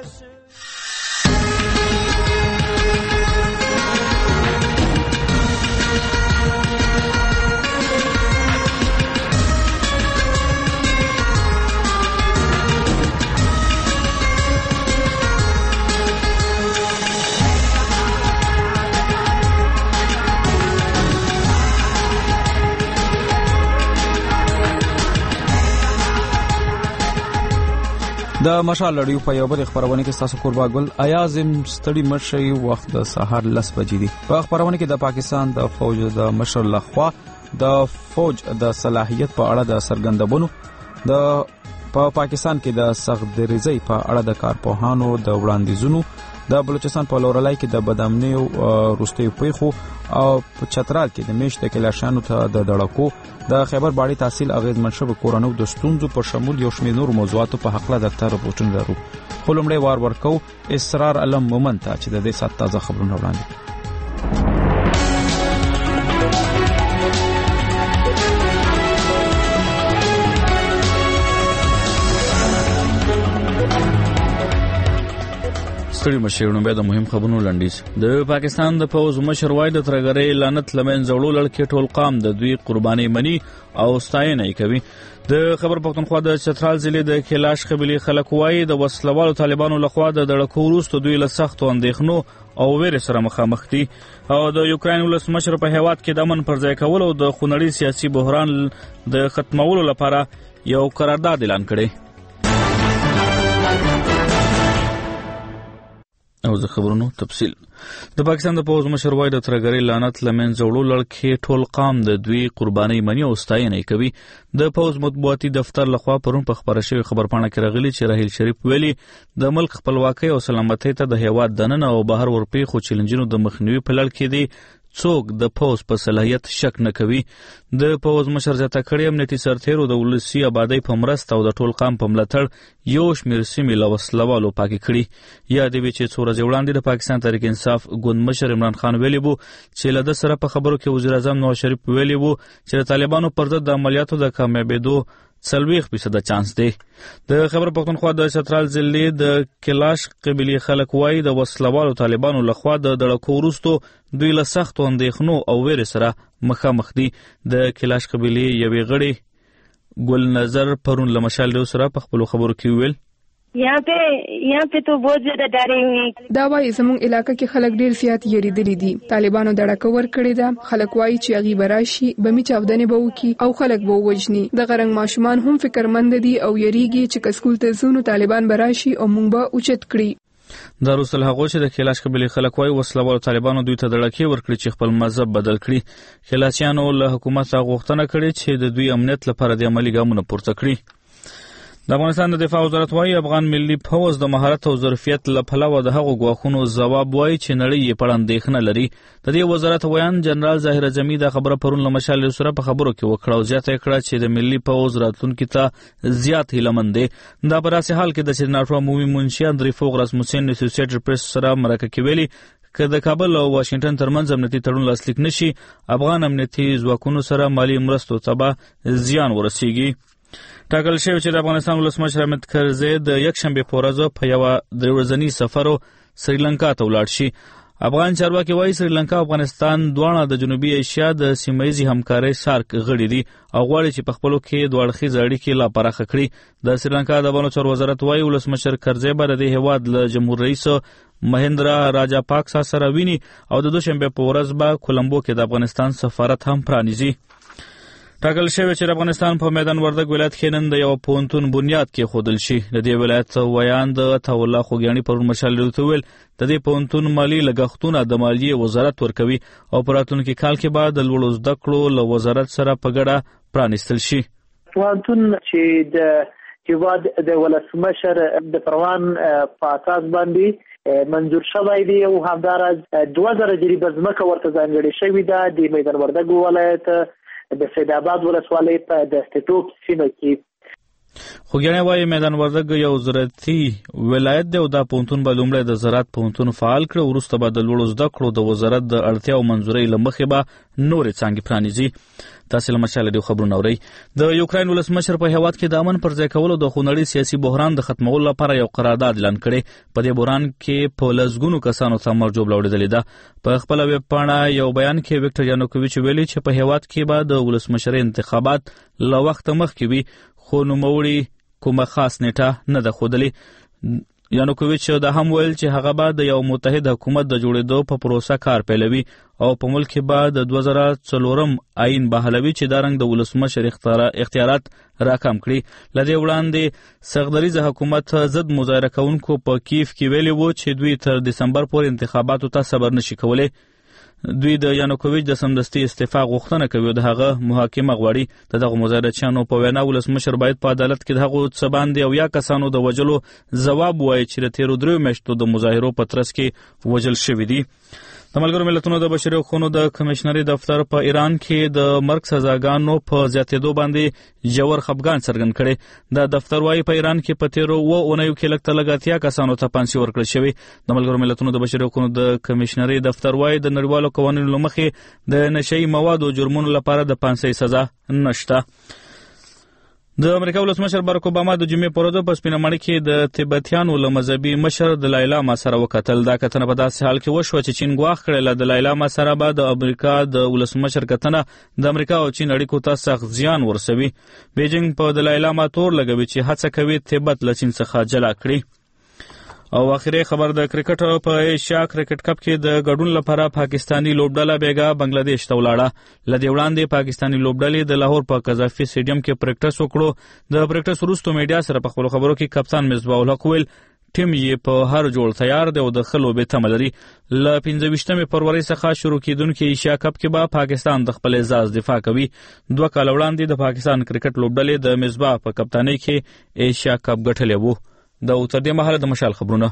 د مشال لړیو په یو بل خبرونه کې تاسو قربا ګل ایازم ستړي مرشي وخت د سحر 10 بجې دي. په خبرونه کې د پاکستان د فوج د مشر لخوا د فوج د صلاحیت په اړه د سرګندبونو په پاکستان کې د سخت دریزي په اړه د کارپوهانو د وړاندیزونو د بلوچستان په لورلای کې د بدامنیو روستي پیخو او په چترال کې د میشت کلاشانو ته د دړکو د خیبر باړي تحصیل اغیز منشب کورونو د ستونزو په شمول یو شمېر نور موضوعاتو په حق له دفتر رپورټونه لرو. خو لمړی وار ورکو اسرار علم مومنت چې د دې سات تازه خبرونه وړاندې. ستړي مشرونو به د مهم خبرونو لنډیز. د پاکستان د فوز مشر وای د ترګری لعنت لمن زوړو لړکې ټول قام د دوی قرباني مني او ستاینه کوي. د خبر پښتونخوا د چترال ضلع د کلاش قبيله خلک وای د وسلوالو طالبانو لخوا د دړکو وروسته دوی له سختو اندېښنو او ویره سره مخامخ دي او د یوکرين ولسمشر په هیواد کې د امن پر ځای کول او د خونړي سیاسي بحران د ختمولو لپاره یو قرارداد اعلان کړي. او د خبرونو تفصیل. د پاکستان د پوز مشر وای د ترګری لعنت لمن زوړو لړکې ټول قام د دوی قرباني مني او ستاینه کوي. د پوز مطبوعاتي دفتر لخوا پرون په خبره شوی خبرپاڼه کې راغلی چې راهیل شریف ویلي د ملک خپلواکۍ او سلامتۍ ته د هیواد دننه او بهر ورپی خو چیلنجونو د مخنیوي په لړ کې دي څوک د پوز په صلاحیت شک نه کوي. د پوز مشر زیاته کړی امنیتي سرتیرو د ولسی آبادی په مرسته او د ټول قام په ملاتړ یو شمېر سیمې له وسلوالو پاکې کړي. یا د ویچې څو ورځې وړاندې د پاکستان تحریک انصاف ګوند مشر عمران خان ویلي وو چې له د سره په خبرو کې وزیر اعظم نواز شریف ویلي وو چې د طالبانو پر ضد د عملیاتو د کامیابېدو 40% چانس دی. د خبر پښتونخوا د چترال ضلع د کلاش قبيله خلک وای د وسلوالو طالبانو لخوا د دړکو وروسته دوی له سختو اندېښنو او ویرې سره مخامخ دي. د کلاش قبيله یوې غړي ګل نظر پرون له مشال سره په خپل خبرو کې ویل यहाँ पे तो बहुत ज्यादा डरे हुए. دا وایي زموږ علاقې کې خلک ډیر زیات یریدلي دي. طالبانو دړکه ور کړې ده. خلک وایي چې هغه براشي بمي چاودنې به وکي او خلک به وژني. د غرنګ ماشومان هم فکرمند دي او یریږي چې کسکول ته زونو طالبان براشي او موږ به اوچت کړي. د روسل هغه چې د کلاش قبيله خلک وایي وسلوالو طالبانو دوی ته دړکې ورکړي چې خپل مذهب بدل کړي. کلاشیانو له حکومت غوښتنه کړې چې د دوی امنیت لپاره د عملی ګامونه پورته کړي. د افغانستان د دفاع وزارت وایي افغان ملي فوج د مهارت او ظرفیت له پلوه د هغو غواخونو ځواب وایي چې نړۍ یې په اندېښنه لري. د دې وزارت ویان جنرال ظاهر اعظمي د خبره پرون له مشال سره په خبرو کې وکړه او زیاته کړه چې د ملي فوج راتلونکي ته زیات هیلمند دي. دا په داسې حال کې د سېناتور عمومي منشي اندري فوق رسموسن اسوسییټډ پریس سره مرکه کې ویلي که د کابل او واشنگټن ترمنځ امنیتي تړون لاسلیک نشي افغان امنیتي ځواکونو سره مالی مرستو ته زیان ورسیږي. ټاکل شوی چې د افغانستان ولسمشر حامد کرزي د یکشنبه په ورځ په یو درورځنی سفر سریلانکا ته ولاړ شي. افغان چارواکي وایي سریلانکا او افغانستان دواړه د جنوبي ایشیا د سیمایي همکارۍ سارک غړي دي او غواړي چې په خپلو کې دواړخیز اړیکې لا پراخه کړي. د سریلانکا د بانو چارو وزارت وایي ولسمشر کرزي به د هیواد له جمهور رئیس مهندرا راجا پاکسا سره ویني او د دوشنبه په ورځ به کولمبو کې د افغانستان سفارت هم پرانیزي. ټاکل شوی چې افغانستان په میدان وردګ ولایت کې نن د یو پونتون بنیاد کې خودل شي. د دې ولایت ویان د تولا خوګیانی پر مشال ویل د دې پونتون مالی لګښتونه د مالیې وزارت ورکوي او په راتلونکي کال کې به د لوړو زده کړو له وزارت سره په ګډه پرانیستل شي. پونتون چې د هیواد د ولسمشر د پروان په اساس باندې منظور شوی دی او همدارز 2000 جریبه ځمکه ورته ځانګړې شوې ده د میدان وردګ ولایت د سید آباد ولسوالۍ په د استټوپ سیمه کې. خوګیاڼي وايي میدان وردګ یو زراعتي ولایت دی او دا پوهنتون به لومړی د زراعت پوهنتون فعال کړي، وروسته به د لوړو زده کړو د وزارت د اړتیا او منظورۍ له مخې به نورې څانګې پرانیزي. تاسې له مشال ډېر خبرونه اورئ. د یوکراین ولسمشر په هیواد کې د امن پر ځای کولو د خونړي سیاسي بحران د ختمولو لپاره یو قرارداد اعلان کړی. په دې بحران کې په لسګونو کسانو ته مرجوب اورېدلې ده. په خپله ویب پاڼه یو بیان کې ویکټور یانوکوویچ ویلي چې په هیواد کې به د ولسمشرۍ انتخابات له وخته مخکې وي، خو نوموړي کومه خاص نیټه نه ده ښودلې. یانوکوویچ دا هم ویل چې هغه به د یو متحد حکومت د جوړېدو په پروسه کار پیلوي او په ملک کې به د 2004 آئین بحالوي چې دا رنګ د ولسمشر اختیارات راکم کړي. لدې وړاندې سغدریزه حکومت ضد مظاهره کوونکو په کیف کې ویلي وو چې دوی تر دسمبر پورې انتخاباتو ته صبر نشي کولی. دوی د یانوکوویچ د سمدستي استعفا غوښتنه کوي او د هغه محاکمه غواړي. دغه مظاهرچیانو په وینا ولسمشر باید په عدالت کې د هغو څه باندې او یا کسانو د وژلو ځواب ووایي چې د تیرو 3 میاشتو د مظاهرو په ترڅ کې وژل شوي دي. د ملګرو ملتونو د بشري حقوقو د کمشنري دفتر په ایران کې د مرګ سزاګانو په زیاتېدو باندې ژور خفګان څرګند کړی. د دفتر وايي په ایران کې په تیرو 2 اونیو کې لږ تر لږه 80 کسانو ته پانسي ورکړل شوې. د ملګرو ملتونو د بشري حقوقو د کمشنري دفتر وايي د نړیوالو قوانینو له مخې د نشهیي موادو جرمونو لپاره د پانسي سزا نشته. د امریکا ولسمشر باراک اوباما د جمعې پر ورځ په سپینه ماڼۍ کې د تبتیانو له مذهبي مشر دلای لاما سره وکتل. دا کتنه په داسې حال کې وشوه چې چین ګواښ کړی دلای لاما سره به د امریکا د ولسمشر کتنه د امریکا او چین اړیکو ته سخت زیان ورسوي. بیجینګ په دلای لاما تور لګوي چې هڅه کوي تبت له چین څخه جلا کړي. او اخیری خبر د کرکټ په ایشیا کرکټ کپ کې د ګډون لپاره پاکستانی لوبډله بیګا بنگلاديش ته ولاړه. لدې وړاندې پاکستانی لوبډلې د لاهور په قذافي سټیډیم کې پریکټس وکړو. د پریکټس وروسته میډیا سره په خپل خبرو کې کپتان مصباح الحق ویل ټیم یې په هر جوړ تیار دی او د ښه لوبې تمه لري. له 15 فروری څخه شروع کېدونکي ایشیا کپ کې به پاکستان د خپل اعزاز دفاع کوي. 2 کال وړاندې د پاکستان کرکټ لوبډلې د مصباح په کپتانۍ کې ایشیا کپ ګټلی وو. د تر دې مهاله د مشال خبرونه.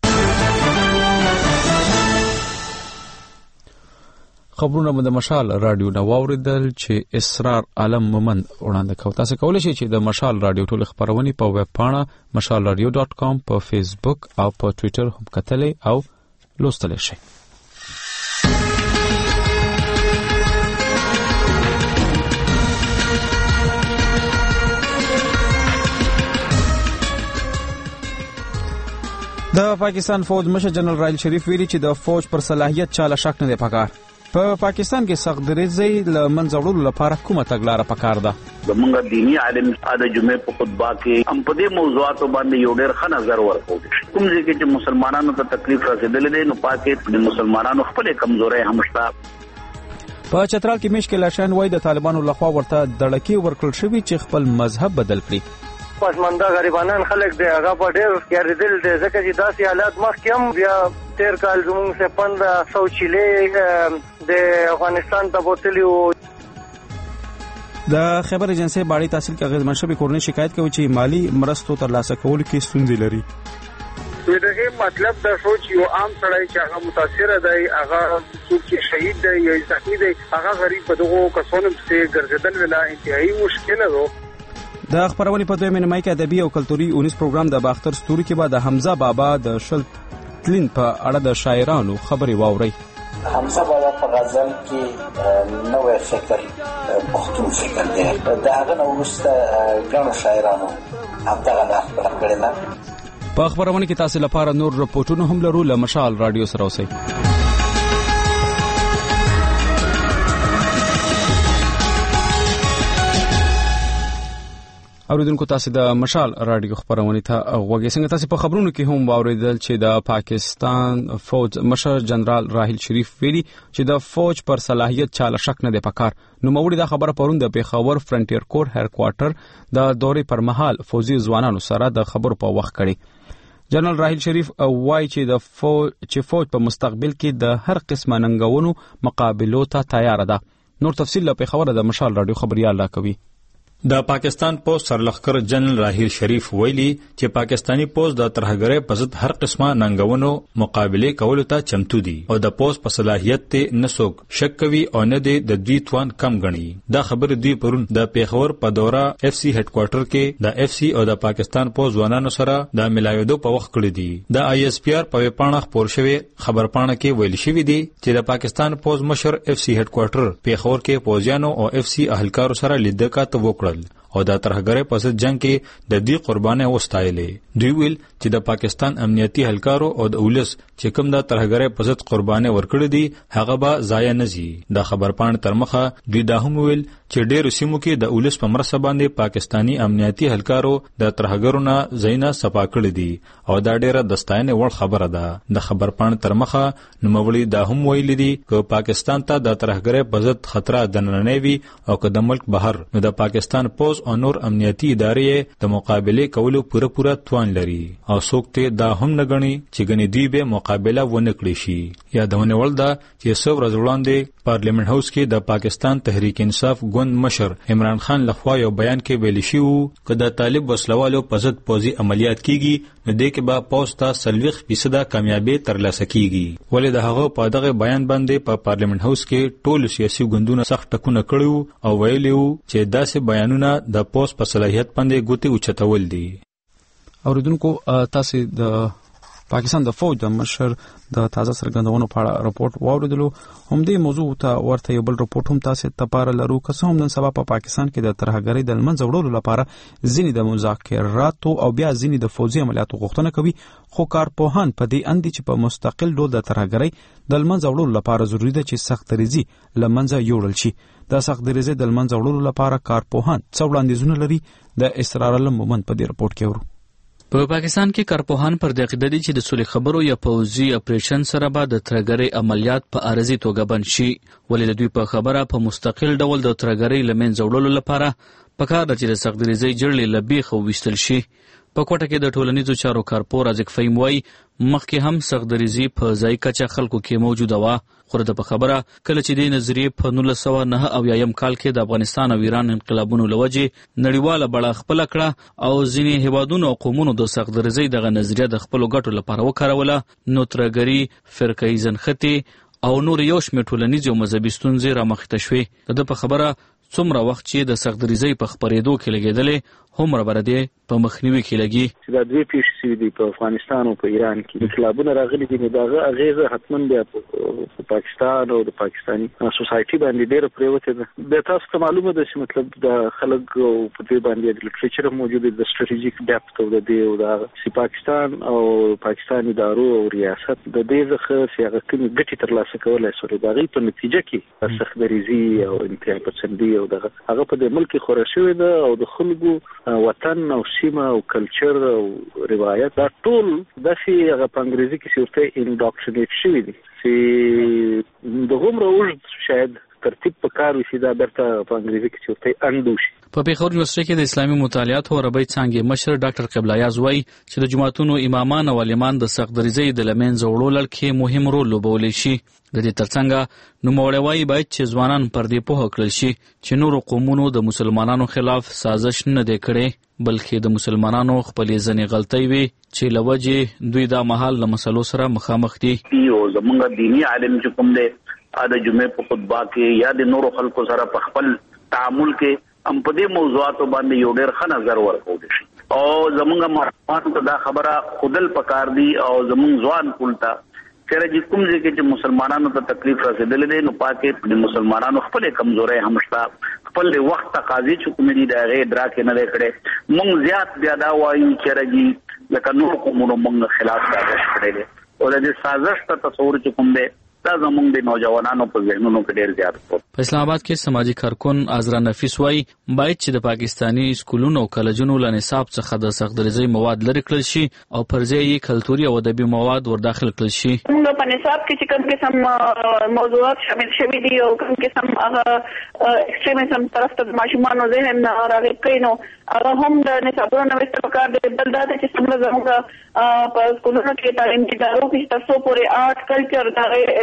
خبرونه به د مشال رادیو نه واوریدل چې اسرار عالم مومند وړاندې کوي. تاسو کولی شئ چې د مشال رادیو ټول خبرونه په ویب پاڼه mashalradio.com په فیسبوک او په ټوئیټر هم کتلی او لوستلی شئ. د پاکستان فوج مشر جنرال راحیل شریف ویلي چې د فوج پر صلاحیت چاله شک نه دی پکار. په پاکستان کې سخت دریځي له منځه وړلو لپاره کومه تګلاره پکار ده؟ زمونږ دینی عالم د جمعې په خطبه کې هم په دې موضوعاتو باندې یو ډېر ښه نظر ورکوي. کوم ځای کې چې مسلمانانو ته تکلیف رسیدلې ده نو پاکې د مسلمانانو خپل کمزوري هم شته. په چترال کې مشکل لاشان وای د طالبانو لخوا ورته دړکی ورکړل شوی چې خپل مذهب بدل کړي. پښمنده غریبانان خلک دی هغه په ډېر یاریدل دي ځکه چې داسې حالات مخکې هم بیا 13 کال زموږ څخه 1500 چیلې د افغانستان ته بوتلی وو. د خبر ایجنسی باندې تحصیل کې غیر منشبه کورنۍ شکایت کوي چې مالی مرستو ترلاسه کولو کې ستونزې لري. دغه مطلب د سوچ یو عام سړی چې هغه متاثر دی، هغه څوک شهید دی یا زخمی دی، هغه غریب په دغه کسانو څخه ګرځیدل ولا انتهایی مشکل ده. د خبرونې په دویمه نیمه کې ادبي او کلتوري اونیس پروګرام د باختر ستوري کې بعد حمزه بابا د شل تلین په اړه د شاعرانو خبرې واوري. حمزه بابا په غزل کې نوې فکر پښتون فکر دی. دا هغه وروسته ګڼو شاعرانو همدغه لاره کړې ده. په خبرونه کې تاسو لپاره نور رپورټونه هم لرو. له مشال رادیو سره اوسئ. اوریدونکو تاسو د مشال رادیو خبرونه ته غوږی څنګه تاسو په خبرونو کې هم واوریدل چې د پاکستان فوج مشر جنرال راحیل شریف ویلي چې د فوج پر صلاحیت چاله شک نه دی پکار. نو موږ دا خبره پرون د پیښور فرنټیر کور هډ کوارټر د دورې پر مهال فوجي ځوانانو سره د خبرو په وخت کړي. جنرال راحیل شریف وایي چې فوج په مستقبل کې د هر قسمه ننګونو مقابلو ته تیار ده. نور تفصیل په خبره د مشال رادیو خبريال لا کوي. د پاکستان پوز سرلښکر جنرال راحیل شریف ویلي چې پاکستانی پوز د ترهګرۍ په ضد هر قسمه ننګونو مقابله کولو ته چمتو دي او د پوز په صلاحیت ته نسوک شک کوي او نه د دوی توان کم غني. دا خبر دوی پرون د پیښور په دوره اف سی هډ کوارټر کې د اف سی او د پاکستان پوز ځوانانو سره د ملایدو په وخت کړی دي. د آی اس پی آر په پاڼه خبر شوی خبرپاڼه کې ویل شوی دی چې د پاکستان پوز مشر اف سی هډ کوارټر پیښور کې پوزیانو او اف سی اهلکارو سره لیدکات وکړل او د ترهګرۍ په ضد جنگ کې د دې قربانۍ وستایلې. دوی ویل چې د پاکستان امنیتي اهلکارو او د ولس چې کوم د ترهګرۍ په ضد قربانۍ ورکړي دي هغه به ضایع نه شي. د خبرپاڼې تر مخه دوی دا هم ویل چې ډېر سیمو کې د ولس په مرسته باندې پاکستانی امنیتي اهلکارو د ترهګرو نه ځایونه صفا کړي دي او دا ډېره د ستاینې وړ خبره ده. د خبرپاڼې تر مخه نوموړي دا هم ویلي دي چې پاکستان ته د ترهګرۍ په ضد خطر دننه وي او که د ملک بهر نو د پاکستان پوز او نور امنیتي ادارې د مقابله کولو پوره توان لري او څوک ته دا هم نه غني چې غني دوی به مقابله ونه کړی شي. یادونه ول دا چې څو ورځې وړاندې پارلیمنت هاوس کې د پاکستان تحریک انصاف ګوند مشر عمران خان لخوا یو بیان کې ویل شي چې د طالب وسلوالو په ضد پوزي عملیات کیږي نو د کې به پوسټه 40% کامیابی ترلاسه کیږي. ولې د هغه په دغه بیان باندې په پارلیمنت هاوس کې ټول سیاسي ګوندونو سخت ټکونه کړیو او ویلیو چې داسې بیانونه د پوز په صلاحیت باندې ګوتې اوچتول دي. اوریدونکو تاسو د پاکستان د فوج د مشر د تازه څرګندونو په اړه راپورټ واوریدلو. هم دې موضوع ته ورته یو بل راپورټ هم تاسو ته پاره لرو. که څه هم نن سبا په پاکستان کې د ترهګرۍ د منځه وړلو لپاره ځینې د مذاکراتو او بیا ځینې د فوجي عملیاتو غوښتنه کوي، خو کارپوهان په دې اند چې په مستقل ډول د ترهګرۍ د منځه وړلو لپاره ضروري ده چې سخت دریزي له منځه یوړل شي. د سخت دریزي د منځه وړلو لپاره کارپوهان څو وړاندیزونه لري. د اسرار علم مومند په دې راپورټ کې ورو. په پاکستان کې کارپوهان پر دې عقیده دي چې د سولې خبرو یا پوځي اپریشن سره به د ترهګرۍ عملیات په عارضي توګه بند شي. ولې د دوی په خبره په مستقل ډول د ترهګرۍ له منځه وړلو لپاره پکار ده چې د سخت دریزۍ جړلې له بیخه وویستل شي. په کوټه کې د ټولنیزو چارو کارپور رازق فهیم وایي مخکې هم سخت دریزي په ځای کچه خلکو کې موجوده وه، خو د په خبره کله چې د نظریې په 1999 کال کې د افغانستان او ایران انقلابونو له وجې نړیواله بڼه خپله کړه او ځینې هیوادونو او قومونو د سخت دریزۍ دغه نظریه د خپلو ګټو لپاره وکاروله، نو ترهګري، فرقه‌یي زنخته او نور یو شمېر ټولنیزې او مذهبي ستونزې رامخته شوې. د په خبره څومره وخت چې د سخت دریزۍ په خپرېدو کې لګېدلې هومره به د په مخنیوي کې لګي. چې دا دوی پیښې شوي دي په افغانستان او په ایران کې انقلابونه راغلي دي، نو د هغه اغېزه حتما بیا په پاکستان او د پاکستاني سوسایټي باندې ډېره پرېوتې ده. د تاسو ته معلومه ده چې مطلب د خلک په دې باندې د لټریچر موجود د سټریټیجیک ډیپث او د دې او د چې پاکستان او پاکستان ادارو او ریاست د دې څخه چې هغه کومې ګټې ترلاسه کولای شي د هغې په نتیجه کې سخت دریزي او انتهای پسندي او دغه هغه په دې ملک کې خوره شوې ده او د خلکو وطن او سیمه او کلچر او روایت دا ټول داسې هغه په انګریزي کې چې ورته انډاکټرینیټ شوي دي چې د هومره اوږد شاید ترتیب په کار وشي دا بیرته په انګریزي کې چې ورته اندو شي. په پیښور یونیورسيټي کې د اسلامي مطالعاتو او عربي څانګې مشر ډاکټر قبلایاز وایي چې د جماعتونو امامان او عالمان د سخت دریزۍ د لمنځه وړلو کې مهم رول لوبولی شي. د دې ترڅنګ نوموړی وایي باید چې ځوانان پر دې پوهه کړل شي چې نورو قومونو د مسلمانانو خلاف سازش نه دی کړی، بلکې د مسلمانانو خپلې ځینې غلطۍ وي چې له وجې دوی دا مهال له مسلو سره مخامخ دي. او زمونږ دیني عالم چې کوم دی د جمعې په خطبه کې یا د نورو خلکو سره په خپل تعامل کې هم په دې موضوعاتو باندې یو ډېر ښه نظر ورکولی شي او زمونږ ماشومانو ته دا خبره ښودل پکار دي او زمونږ ځوان ټول ته چېرې چې کوم ځای کې چې مسلمانانو ته تکلیف رسېدلی دی نو پاکې د مسلمانانو خپلې کمزورۍ هم شته، خپل د وخت تقاضې چې کومې دي د هغې ادراک یې نه دی کړی. موږ زیات بیا دا وایو چېرې چې لکه نورو قومونو موږ خلاف سازش کړی دی او د دې سازش ته تصور چې کوم دی دا زمونږ د نوجوانانو په ذهنونو کې ډېر زیات دی. په اسلام آباد کې سماجي کارکون عذرا نفیس وایي باید چې د پاکستاني سکولونو او کالجونو له نصاب څخه د سخت دریزۍ مواد لرې کړل شي او پر ځای یې کلتوري او ادبي مواد ورداخل کړل شي. موږ په نصاب کې چې کوم قسم موضوعات شامل شوي دي او کوم قسم هغه ایکستریمزم طرف ته ماشومانو ذهن راغلی کوي نو هغه هم د نصابونو نوښت پکار دی. بل دا چې څومره زموږ په سکولونو کې تعلیمي ادارو کې تاسو پورې آرټ کلچر دا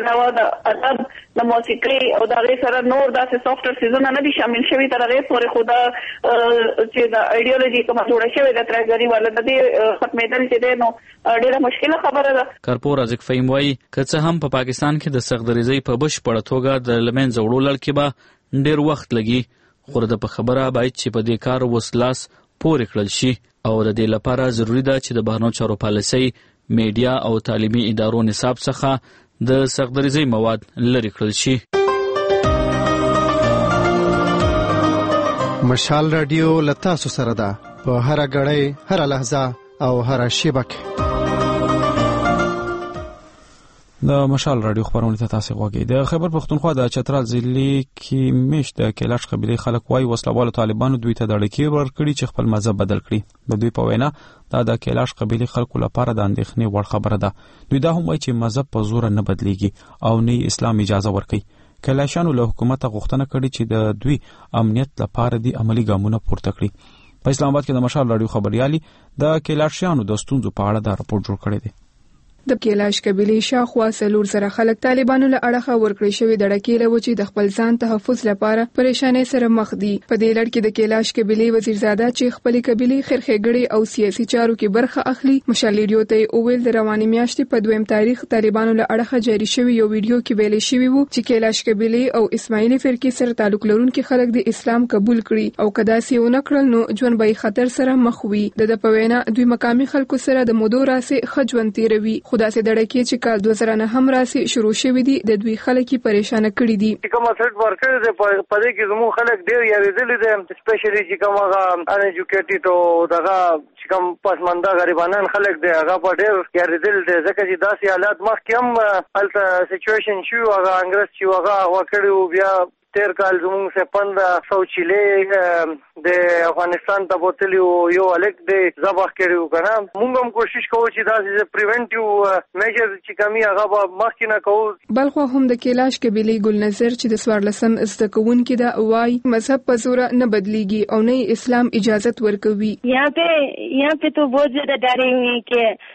علاوه د ادب د موسیقي او د غیر سره نور داسې سافټویر سیزونه نه دي شامل شوي تر هغه پورې خدا چې د ایډیولوژي کومه جوړه شوې د ترګری ول د دې ختمېدل چې دی نو ډیره مشکله خبره ده. کارپور ازک فهیم وایي که څه هم په پاکستان کې د سغدریزۍ په بشپړه توګه د لمنځه وړو لړ کې به ډیر وخت لګي، خو د په خبره باید چې په دې کار وسلاس پورې کړل شي او د دې لپاره ضروری ده چې د بهرنیو چارو پالیسۍ، میډیا او تعلیمي ادارو نصاب څخه د سغدریزۍ مواد لرې کړل شي. مشال رادیو لتاسو سره ده په هر غړی، هر لحظه او هر شیبه کې. د مشال رادیو خبرونه ته تاسو غوږی. د خیبر پختونخوا د چترال ضلع کې میشت د کیلاش قبیلې خلک وایي وسلوالو طالبانو دوی ته د اړیکې ورکړي چې خپل مذهب بدل کړي. د دوی په وینا دا د کیلاش قبیلې خلکو لپاره د اندېښنې وړ خبره ده. دوی دا هم وایي چې مذهب په زور نه بدلیږي او نه اسلام اجازه ورکوي. کیلاشانو له حکومت غوښتنه کړې چې د دوی امنیت لپاره د عملی ګامونه پورته کړي. په اسلام آباد کې د مشال رادیو خبريالي د کیلاشانو د ستونزو په اړه دا راپور جوړ کړی دی. د کیلاش قبیلې شاخوا سلور سره خلک طالبانو له اړخه ورکړی شوی د ډکې له وچی د خپل ځان تحفظ لپاره پریشانې سره مخ دي. په دې لړ کې د کیلاش قبیلې وزیرزاده چې خپل قبیلې خرخېګړې او سیاسي چارو کې برخه اخلي مشال ریډیو ته اویل د رواني میاشتې په 2 تاریخ طالبانو له اړخه جاری شوی یو ویډیو کې ویل شوی وو چې کیلاش قبیلې او اسماعیلي فرقې سره تعلق لرونکي خلک د اسلام قبول کړي او کدا سیو نکړل نو ژوند به خطر سره مخ وي. د پوینا دوی مقامی خلکو سره د مودو راسي خجوند تیروي. خدا سي دړکې چې کال 2009 هم راسي شروع شوی دي د دوی خلک پریشان کړي دي. کوم څه ورکړي دي په دې کې زموږ خلک ډیر یریدل دي سپیشلی چې کوم هغه ان ایجوکیټډ او دغه چې کوم پسمانده غریبانان خلک دي هغه په ډیر یریدل دي ځکه چې داسې حالات مخکې هم الته سچويشن شو هغه انګريز چې هغه وکړو بیا تیر کال زموږ سپند سوچیلې د افغانستان ته بوتلی یو الک د ذبح کړو کنه موږ هم کوشش کوو چې دا پریونټیو میجر چې کمی هغه مخکې نه کوو. بلخو هم د کیلاش قبیلې ګل نظر چې د 14 زده کوونکو د وای مذهب په زور نه بدلیږي او نه اسلام اجازه ورکوي. यहाँ पे तो बहुत ज्यादा डरे हुए हैं कि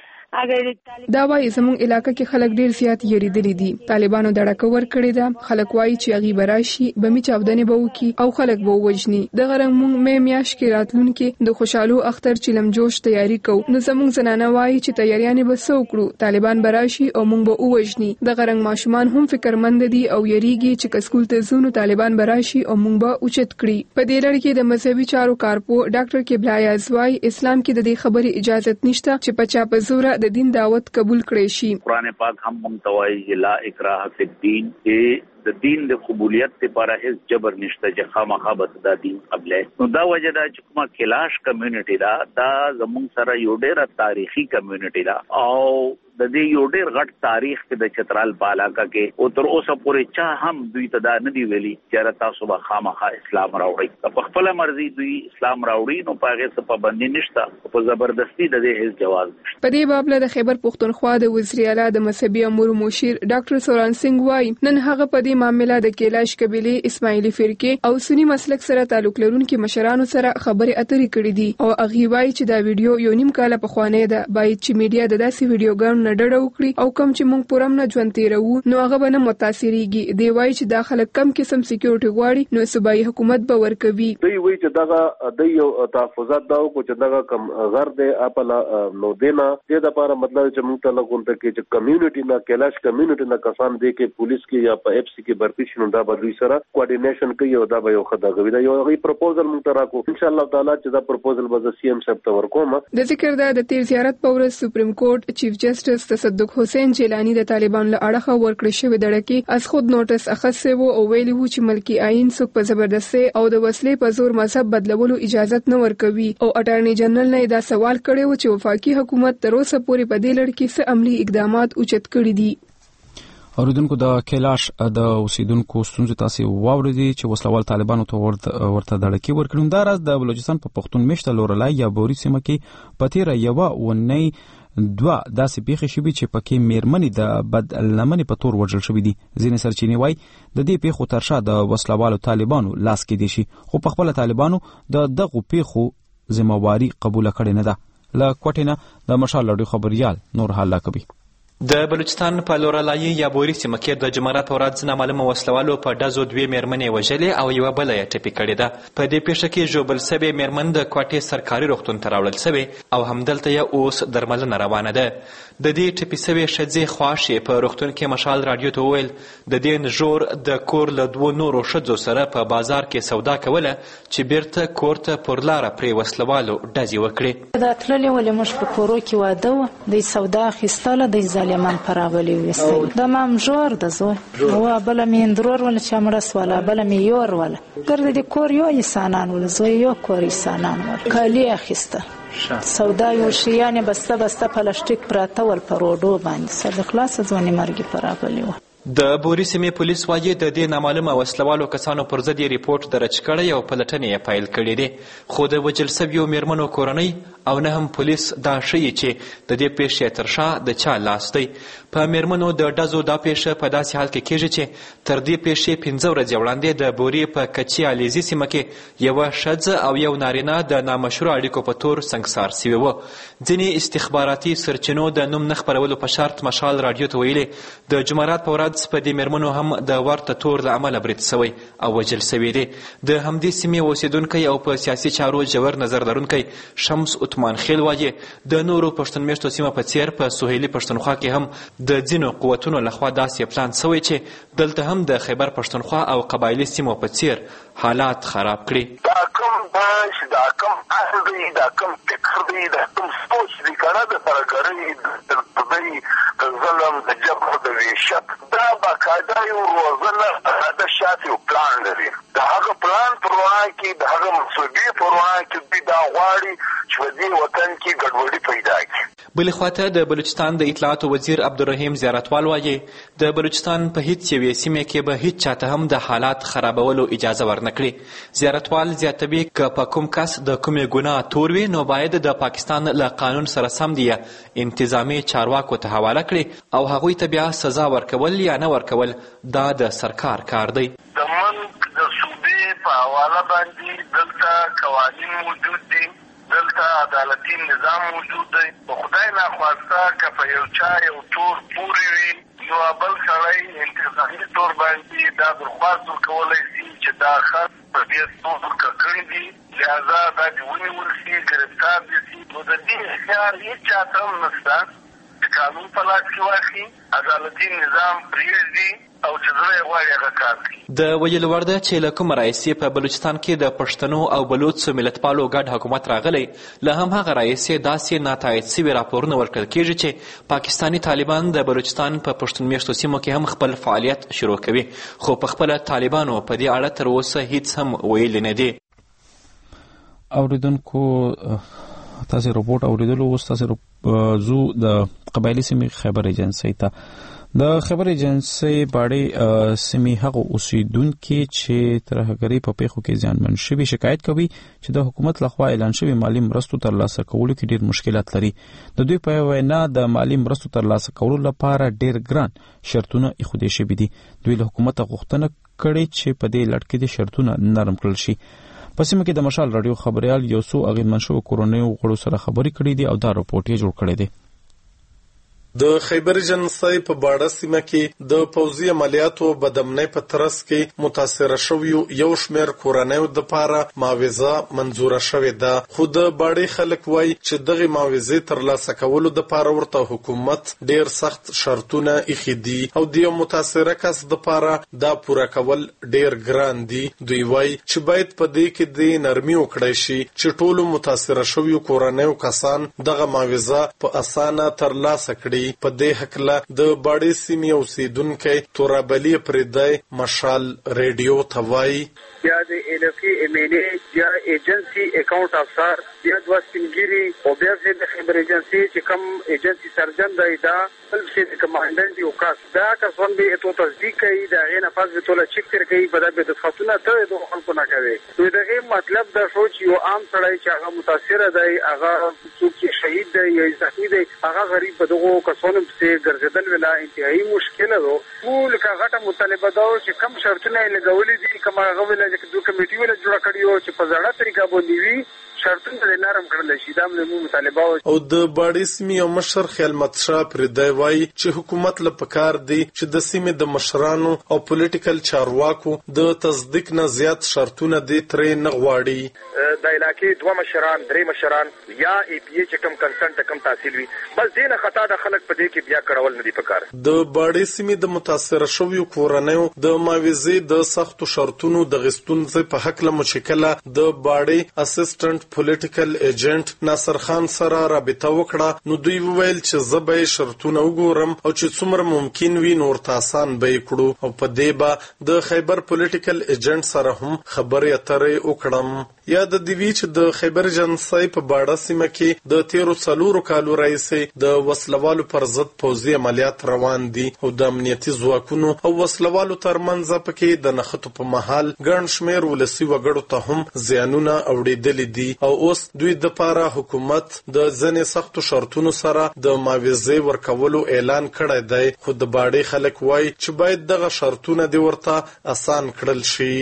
دا وایي زموږ علاقې کې خلک ډیر زیات یریدلي دي. طالبانو دړکه ورکړې ده. خلک وایي چې هغه براشي بمي چاودنې به وکي او خلک به وژني. د غرنګ مونږ میاش کې راتلونکي د خوشالو اختر چلم جوش تیاری کو نو زموږ زنانه وایي چې تیاریانې به سوکړو طالبان براشي او مونږ به وژني. د غرنګ ماشومان هم فکرمند دي او یریږي چې کسکول ته زونو طالبان براشي او مونږ به اوچت کړي. په دې لړ کې د مذهبي چارو کارپو ډاکټر کبلای ازوای اسلام کې د دې خبرې اجازه نشته چې په چا په زور د دین دعوت قبول کړي شي. قرآن پاک هم متوای لا اکراه فی الدین چې د دین د قبولیت لپاره هیڅ جبر نشته چې خامخا به د دین قبله. نو دا وجه دا چې کومه کیلاش کمیونټي دا زموږ سره یو ډېر تاریخي کمیونټي دا او د دې یو ډېر غټ تاریخ کې د چترال په علاقه کې او تر اوسه پورې چا هم دوی ته دا نه دی ویلي چې تاسو به خامخا اسلام راوړئ. په خپل مرزي دوی اسلام راوړي نو په هغه څه پابندي نشته په زبردستی د دې هیڅ جواز نشته. په دې باب له خیبر پختونخوا د وزیر اعلی د مذهبي امور مشیر ډاکټر سوران سنگ وای نن هغه په دې معاملې د کیلاش قبیلې اسماعیلی فرقې او سنی مسلک سره تعلق لرونکي مشرانو سره خبرې اترې کړې دي او هغه وای چې دا ویډیو یو نیم کال په خوانې ده باید چې میډیا د داسې ویډیوګانو نه ډډه وکړي او کم چې موږ پورم نه ژوند تیرو نو هغه به نه متاثرېږي. دی وای چې دا خلک کم قسم سکیورټي غواړي نو صوبایي حکومت به ورکوي. دوی وایي چې دغه د یو تحفظات دا کو چې دغه کم غر دی خپل نو دینا د لپاره مطلب چې موږ ته لګونته کې چې کمیونټي نه کیلاش کمیونټي نه کسان دی کې پولیس کې یا په اف سی کې برتی شنو دا به دوی سره کوارډینیشن کوي او دا به یو خدای غوي دا یو پروپوزل موږ ته راکو ان شاء الله تعالی چې دا پروپوزل به سی ام صاحب ته ورکوم. د ذکر د تیر زیارت په ورځ سپریم کورټ چیف جسټس تصدق حسین جیلانی د طالبان له اړخه ورکړی شوی دړکې از خود نوټس اخیسته وو او ویلي وو چې ملکی آئین څوک په زبردستي او د وسلې په زور مذهب بدلولو اجازه نه ورکوي او اټارنی جنرال نه دا سوال کړی و چې وفاقي حکومت تر اوسه پورې په دې لړ کې څه عملی اقدامات اوچت کړي دي. اوریدونکو د کیلاش د اوسیدونکو ستونزې تاسو واوریدي چې وسلوال طالبانو ته ورته دړکې ورکړم. دا راز د بلوچستان په پښتون مشته لورلای یا بوري سیمه کې پتیره یو ونی دوه داسې پیښې شوي چې پکې میرمنې د بدلمنې په تور وژل شوي دي. ځینې سرچینې وایي د دې پیښو تر شا د وسلوالو طالبانو لاس کې دي شي خو په خپل طالبانو د دغه پیښو ذمہواری قبول کړي نه ده. له کوټینه د مشال لړۍ خبريال نور حالا کوي. د بلوچستان په لورلایي یا بوري سیمه کې د جمعرات په ورځ نامعلومه وسلوالو په ډزو 2 مېرمنې وژلې او یوه بله یې ټپي کړې ده. په دې پیښه کې ژوبل سوې مېرمن د کوټې سرکاري روغتون ته راوړل سوې او همدلته یې اوس درملنه روانه ده. د دې ټپي سوې ښځې خواښې په روغتون کې مشال راډیو ته وویل د دې نژور د کور له 2 نورو ښځو سره په بازار کې سودا کوله چې بیرته کور ته پر لاره پرې وسلوالو ډزې وکړې. دا تللې ولې موږ په کورو کې واده و د سودا اخیستله د ظالمان په راغلي ویستل د مام ژور د زوی و بله مې اندرور وله چې مړه سوله بله مې یور وله ګرد د کور یو انسانان وله زوی یو کور انسانان وله کالي اخیسته سودا یو شیانې بسته بسته پلاستیک پراته ول په روډو باندې سر د خلاصه ځواني مرګي په راغلي و. د بوري سیمې پولیس وایي د دې نامعلومه وسلوالو کسانو پر ضد یې ریپورټ درج کړی او پلټنې یې پیل کړي دي، خو د وژل سویو مېرمنو کورنۍ او نه هم پولیس دا ښیي چې د دې پیښې تر شا د چا لاس دی. په مېرمنو د ډزو دا پیښه په داسې حال کې کیږي چې تر دې پیښې 15 ورځې وړاندې د بوري په کچي علیزي سیمه کې یوه ښځه او یو نارینه د نامشروع اړیکو په تور سنګسار سوي وو. ځینې استخباراتي سرچینو د نوم نه خپرولو په شرط مشال راډیو ته ویلي د جمعرات په ورځ په دې مېرمنو هم د ورته تور له امله برید سوی او وژل سوي دي. د همدې سیمې اوسېدونکی او په سیاسي چارو ژور نظر لرونکی شمس عثمان خیل وایي د نورو پښتون میشتو سیمه په څېر په سهیلي پښتونخوا کې هم د ځینو قوتونو لخوا داسې پلان سوی چې دلته هم د خیبر پښتونخوا او قبایلي سیمو په څېر حالات خراب کړي. دا کوم باش دا کوم اصل دی دا کوم فکر دی دا کوم سوچ دی کنه د ترګرۍ د ظلم د جبر د وحشت دا باقاعده یو روزنه د شاته یو پلان لري. د هغه پلان پر وړاندې کې د هغه منصوبې پر وړاندې کې دوی دا غواړي چې په دې وطن کې ګډوډي پیدا کړي. بلې خواته د بلوچستان د اطلاعاتو وزیر عبدالرحیم زیارتوال وایي د بلوچستان په هیڅ یوې سیمې کې به هیڅ چاته هم د حالات خرابولو اجازه ورنه کړي. زیارتوال زیاتوي که په کوم کس د کومې ګناه تور وي نو باید د پاکستان له قانون سره سم دی انتظامي چارواکو ته حواله کړي او هغوی ته بیا سزا ورکول یا نه ورکول دا د سرکار کار دی. د ملک د صوبې په حواله باندې دلته قوانین موجود دي، دلته عدالتي نظام موجود دی. په خدای ناخواسته که په یو چا یو تور پورې وي نو بل سړی انتظامي طور باندې دا درخواست ورکولی شي چې دا خط په دې تور کړی دي لہذا دا دې ونیول شي ګرفتار دي شي. نو د دې اختیار هېڅ چاته هم نشته چې قانون په لاس کې واخلي، عدالتي نظام پرېږدي او چې زړه یې غواړي هغه کار کوي. د ویلو وړ ده چې له کومه راهیسې په بلوچستان کې د پښتنو او بلوڅ ملتپالو ګډ حکومت راغلی، له همهغه راهیسې داسې ناتایید سوي راپورونه ورکړل کېږي چې پاکستاني طالبان د بلوچستان په پښتون میشتو سیمو کې هم خپل فعالیت شروع کوي، خو پخپله طالبانو په دې اړه تر اوسه هیڅ هم ویلي نه دي. اوریدونکو تاسې رپورټ اوریدلو، اوس تاسې زو د قبایلي سیمې خیبر ایجنسۍ ته. د خیبر ایجنسۍ باړې سیمې هغو اوسیدونکي چې ترهګرۍ په پیښو کې زیانمن شوي شکایت کوي چې د حکومت لخوا اعلان شوي مالي مرستو ترلاسه کولو کې ډېر مشکلات لري. د دوی په وینا د مالي مرستو ترلاسه کولو لپاره ډېر ګران شرطونه ایښودل شوي دي. دوی له حکومته غوښتنه کړې چې په دې لړ کې د شرطونه نرم کړل شي. په سیمه کې د مشال راډیو خبریال یو څو اغېزمن شوو کورنیو غړو سره خبرې کړې دي او دا رپورټ یې جوړ کړی دی. د خیبر ایجنسۍ په باړه سیمه کې د پوځي عملیاتو بدامنۍ په ترڅ کې متاثره شویو یو شمېر کورنیو دپاره معاوضه منظوره شوې ده، خو د باړې خلک وایي چې دغې معاوضې ترلاسه کولو دپاره ورته حکومت ډېر سخت شرطونه ایښي دي او د یو متاثره کس دپاره دا پوره کول ډېر ګران دي. دوی وایي چې باید په دې کې د نرمي وکړی شي چې ټولو متاثره شویو کورنیو کسان دغه معاوضه په اسانه ترلاسه کړي. په دې هکله د باړې سیمې اوسیدونکی تورابلي پردی مشال ریډیو ته وایي یا د الفی امینه یا ایجنسی اکاونټ افسر یا د وسنګری او بیا د خبر ایجنسی چې کوم ایجنسی سرجن دی دا بل څه د کمانډنټ یو کس دا کسان به ته تصدیق کوي دا غي نه پاس به توله چک تر کوي په دغه د خاطونه ته د خلکو نه کوي. نو دغه مطلب دا شو چې یو عام سړی چې هغه متاثر دی هغه څوک شهید دی یا زخمی دی هغه غریب په دغه کسانو په ګرځیدل ولا انتهایی مشکل ده. ټول کا غټه مطالبه دا چې کم شرطونه لګولې دي کومه غوښتل چې دوه کمیټې ولا جوړ کړیو چې په ځړه طریقه باندې وي شرطونه نرم کړل شي دا موږ مطالبه او د باډي سیمې یو مشر خیالمت شاه پردی وایي چې حکومت له پکار دی چې د سیمې د مشرانو او پولیټیکل چارواکو د تصدیق نه زیات شرطونه دي ترې نه غواړي. د علاقې 2 مشران 3 مشران یا ای پی ای چې کم کنسنټ کم تحصیل وي بس دینه خطا د خلک په دې کې بیا کړول نه دي پکار. د باډي سیمې د متاثر شویو کورنیو د معاوضې د سختو شرطونو د غستونځ په حق له مشکله د باډي اسسټنټ پولیټیکل ایجنټ ناصر خان سره رابطه وکړه نو دوی وویل چې زه به شرطونه وګورم او چې څومره ممکن وي نور تاسان به کړو او په دې به د خیبر پولیټیکل ایجنټ سره هم خبرې اترې وکړم. یا د دیوی چې د خیبر جنسای په باډه سیمه کې د 13 کالو راهیسې د وسلوالو پر ضد پوځي عملیات روان دي او د امنیتي ځواکونو او وسلوالو ترمنځ پکې د نښتو په محل ګڼ شمېر ولسي وګړو ته هم زیانونه اوریدلي دي او اوس دوی د پاره حکومت د ځنې سختو شرطونو سره د معاوضې ورکولو اعلان کړی دی خو د باډي خلک وایي چې باید دغه شرطونه دی ورته آسان کړل شي.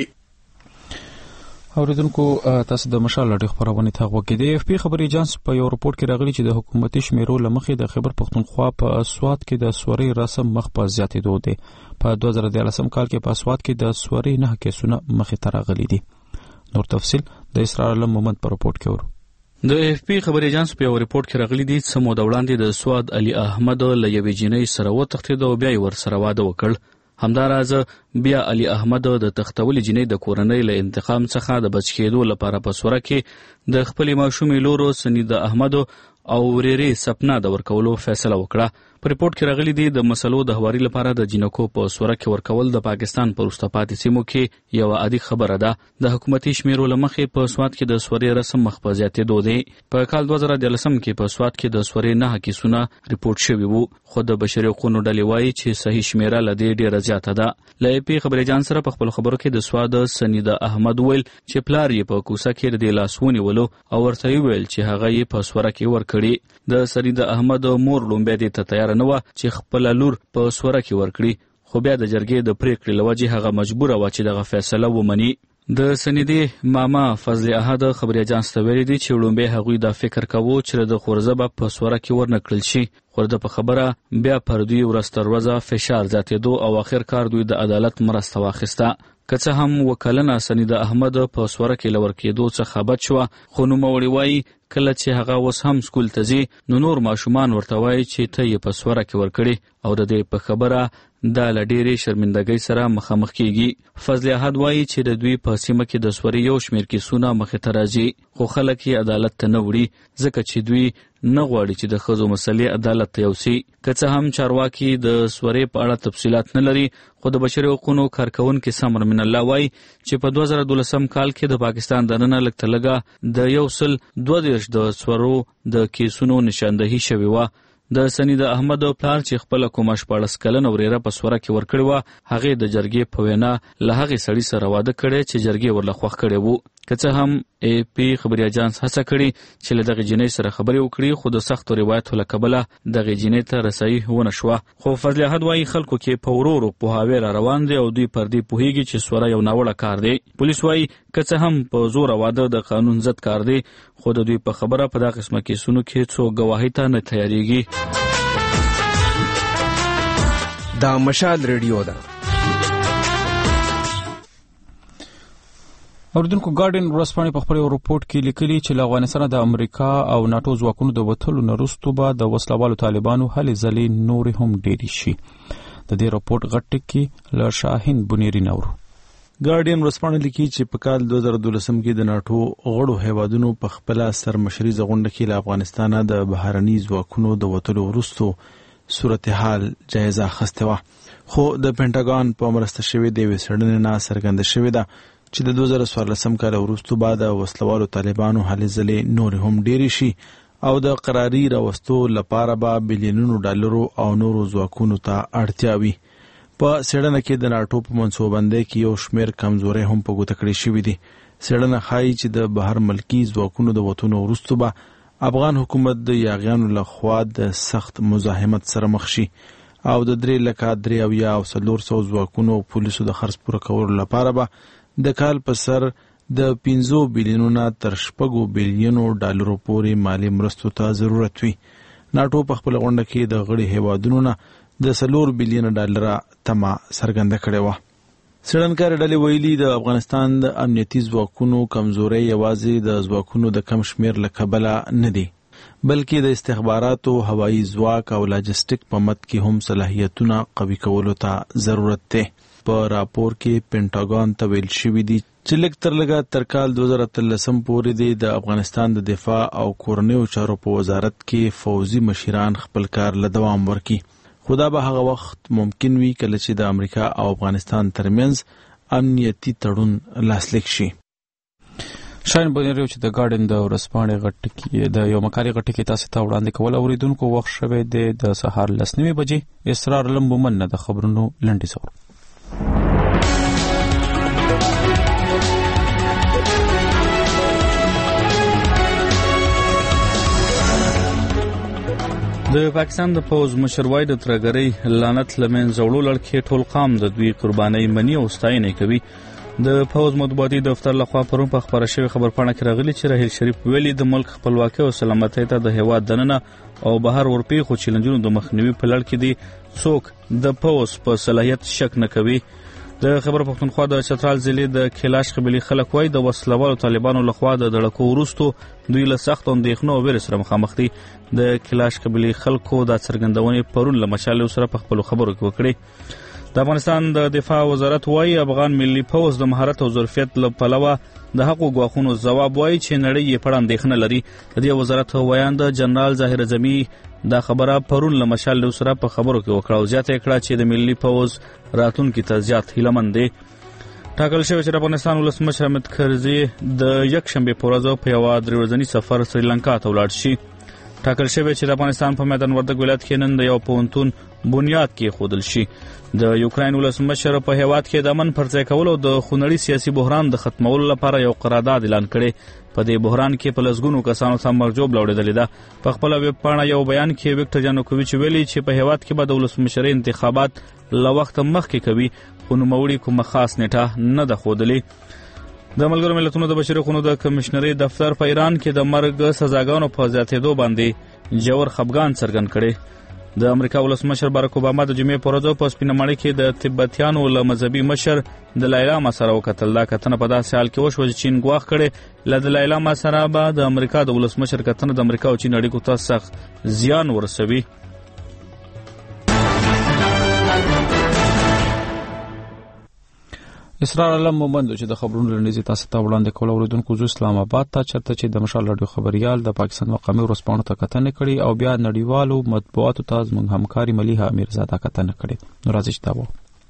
اوریدونکو تاسو د مشال لړۍ خبرونه ته غوږ کړئ. اف پی خبري ایجنس په یو رپورت کې راغلي چې د حکومتي شمیرو لمخې د خیبر پختونخوا په اسوات کې د سوري رسم مخ په زیاتېدو دی. په 2013 کال کې په اسوات کې د سوري 9 کیسونه مخې ته راغلي دي. نور تفصيل د اسرار علم مومند په رپورت کې ورو. د اف پی خبري ایجنس په یو رپورت کې راغلي دي چې مو د وړاندې د سواد علي احمد له یوې جنۍ سره وتښتید او بیا یې ور سره واده وکړ. همداراز بیا علي احمد د تختولې جنۍ د کورنۍ له انتقام څخه د بچ کېدو لپاره په سوره کې د خپل ماشومې لورو سنید احمد او وريري سپنا د ورکولو فیصله وکړه. په ریپورت کې راغلي دي د مسلو د هواري لپاره د جنکو په سوره کې ورکول د پاکستان په وروسته پاتې سیمو کې یو عادي خبره ده. د حکومتي شمیرو لمخې په سواد کې د سوري رسم مخ په زیاتېدو دی. په کال 2013 کې په سواد کې د سوري 9 کیسونه ریپورت شوي وو خو د بشري حقوقو ډلې وایي چې صحیح شمیره لدې ډیره زیاته ده. لای پی خبري جان سره په خپل خبرو کې د سواد سنید احمد ویل چې پلار یې په کوسه کې د لاسونی ولو او ورته ویل چې هغه یې په سوره کې ورکړي. د سنید احمد مور لومبه دې ته تیار نه و چې خپل لور په سوره کې ورکړي خو بیا د جرګې د پریکړې لوجه هغه مجبور و چې دغه فیصله ومني. د سنیدي ماما فضل احد خبري اجانس ته ویلي دي چې لومبه هغوی دا فکر کوو چې د خورزه په سوره کې ورنکړل شي. خورده په خبره بیا پر دوی ورستروزه فشار زیاتېدو او اخر کار دوی د عدالت مرسته واخیسته. که څه هم وکالنه سنید احمد په سوره کې لور کېدو څخه بچ شو خو نوموړی وایي کله چې هغه اوس هم سکول ته ځي نو نور ماشومان ورته وایي چې ته یې په سوره کې ورکړې او د دې په خبره دا لډېرې شرمندګۍ سره مخامخ کیږي. فضل احد وایي چې د دوی په سیمه کې د سوري یو شمېر کیسونه مخې ته راځي خو خلک یې عدالت ته نه وړي ځکه چې دوی نه غواړي چې د ښځو مسلې عدالت ته یوسي. که څه هم چارواکي د سوري په اړه تفصیلات نه لري خو د بشري حقوقو کارکونکي سمر من الله وایي چې په 2012 کال کې د پاکستان دننه لږ تلګه د 122 د سورو د کیسونو نشاندهي شوی و. د سنید احمد پلار چې خپل کومه 14 کلنه وریره په سوره کې ورکړی و هغه د جرګې په وینا له هغه سړي سره واده کړي چې جرګې ورله خوښ کړي وو. که څه هم ای پی خبري اجانس هڅه کړې چې له دغه جنۍ سره خبرې وکړي خو د سختو روایتو له کبله دغه جنۍ ته رسایي ونه شوه. خو فضل احد وایي خلکو کې په ورو پوهاوی را روان دی او دوی پر دې پوهیږي چې سوره یو ناوړه کار دی. پولیس وایي که څه هم په زور واده د قانون ضد کار دی خو د دوی په خبره په دغه قسمه کیسونو کې څو گواهی ته نه تیاریږي. دا مشال ریډیو ده. اوریدونکو ګارډین ورځپاڼې په خپل رپورت کې لیکلي چې له افغانستان د امریکا او ناتو ځواکونو د وټلو نه وروسته به د وسلوالو طالبانو هلې ځلې نور هم ډېری شي. د دې رپورت غټ کې له شاهین بنيري نورو. ګارډین ورځپاڼه لیکي چې په کال 2012 کې د ناتو غړو هیوادونو په خپل سرمشري غونډه کې له افغانستان د بهرني ځواکونو د وټلو وروسته صورتحال جایزه اخیسته و خو د پینټاګون په مرسته شوی د وسړنې نه څرګنده شوې ده چې د 2014 کال وروسته بعد وسلوالو طالبانو هلې ځلې نور هم ډېری شي او د قراري راوستو لپاره به بلینونو ډالرو او نورو ځواکونو ته اړتیا وي. په سړنه کې د ناتو په منصوبندۍ کې یو شمېر کمزوري هم په ګوته کړې شوې دي. سړنه ښایي چې د بهر ملکی ځواکونو د وټونو وروسته به افغان حکومت د یاغیانو لخوا د سخت مزاحمت سره مخ شي او د 3,300 ځواکونو او پولیسو د خرڅ پوره کولو لپاره به د کال په سر د 15 بلیونو تر 6 بلیونو ډالرو پورې مالی مرستو ته ضرورت وي. ناټو په خپل غونډه کې د غړي هیوادونو نه د 4 بلیون ډالر تمه څرګنده کړې و. څېړنکار ډلې ویلي د افغانستان د امنیتي ځواکونو کمزوري یوازې د ځواکونو د کم شمیر له کبله نه دي، بلکې د استخباراتو، هوایي ځواک او لاجستیک په مد کې هم صلاحیتونه قوي کولو ته ضرورت دی. په راپور کې پینټاګون ته ویل شوي دي چې لږ تر لږه تر کال 2013 پورې د افغانستان د دفاع او کورنیو چارو په وزارت کې فوزي مشران خپل کار له دوام ورکړي، خو دا به هغه وخت ممکن وي کله چې د امریکا او افغانستان ترمنځ امنیتي تړون لاسلیک شي. شاین بنیریو چې د ګارډین د ورځپاڼې غټ کې د یو مقالې غټ کې تاسو ته وړاندې کول اوریدونکو وخت شوه د سهار 9:00 بجې. اسرار لمبومن د خبرونو لنډی څور. د پاکستان د پوز مشر وای د ترګری لعنت لمن زوړو لړکې ټول قام د دوی قرباني منی او ستاینه کوي. د پوز مطبوعاتي دفتر لخوا پرون په خبره شوی خبرپاڼه کې راغلی چې راهیل شریف ویلي د ملک خپلواکي او سلامتۍ ته د هیواد دننه او بهر ورپی خو چیلنجونو د مخنیوي په لړ کې دي څوک د پوز په صلاحیت شک نه کوي. د خبر پښتونخوا د چترال ضلع د کلاش قبيلي خلک وای د وسلوالو طالبانو لخوا د دړکو ورستو دوی له سخت اندېښنو او ویره سره مخامخ دي. د کلاش قبيلي خلکو د څرګندونې پرون له مشالو سره په خپل خبرو کې وکړي. د افغانستان د دفاع وزارت وای افغان ملي پوز د مهارت او ظرفیت له پلوه د حقوق غواخونو ځواب وای چې نړۍ یې پړان اندېښنه لري. د دې وزارت وایاند جنرال ظاهر اعظمي دا خبره پرون له مشال سره په خبرو کې وکړه او زیاته کړه چې د ملي پوز راتلونکي ته زیات هیلمن دي. ټاکل شوی چې افغانستان ولسمشر حامد کرزي د یکشنبه په ورځ په یو 3 ورځنی سفر سریلانکا ته ولاړ شي. ټاکل شوی چې د افغانستان په میدان وردګ ولایت کې نن د یو پونتون بنیاد کې خودل شي. د یوکراین ولسمشر په هیواد کې د امن پر ځای کول او د خونړي سیاسي بحران د ختمولو لپاره یو قرارداد اعلان کړي. په دې بحران کې په لسګونو کسانو ته مرګ جوړ لوړېدلې ده. په خپل ویب پاڼه یو بیان کې وکټر یانوکوویچ ویلي چې په هیواد کې به د ولسمشر انتخابات له وخت مخکې کوي، خو نوموړي کومه خاص نیټه نه ده ښودلې. د ملګرو ملتونو د بشري حقوقو د کمشنري دفتر په ایران کې د مرګ سزاګانو په زیاتېدو باندې جوړ خفګان څرګند کړي. د امریکا ولسمشر باراک اوباما د جمعې په ورځ په سپینمړی کې د تبتیانو له مذهبي مشر د لایلاما سره وکتل. دا کتنه په داسې حال کې وشوه چې چین ګواښ کړی له د لایلاما سره به د امریکا د ولسمشر کتنه د امریکا او چین اړیکو ته سخت زیان ورسوي. اسرار علم مومند چې د خبرونو لنډیزي تاسو ته وړاندې کول اوریدونکو زو اسلام آباد ته چرته چې د مشال رادیو خبريال د پاکستان مقامي ورسپانو ته کتنه کړي او بیا نړیوالو مطبوعاتو ته زموږ همکاري مليحه امیرزاده کتنه کړي. نو راځي چې دا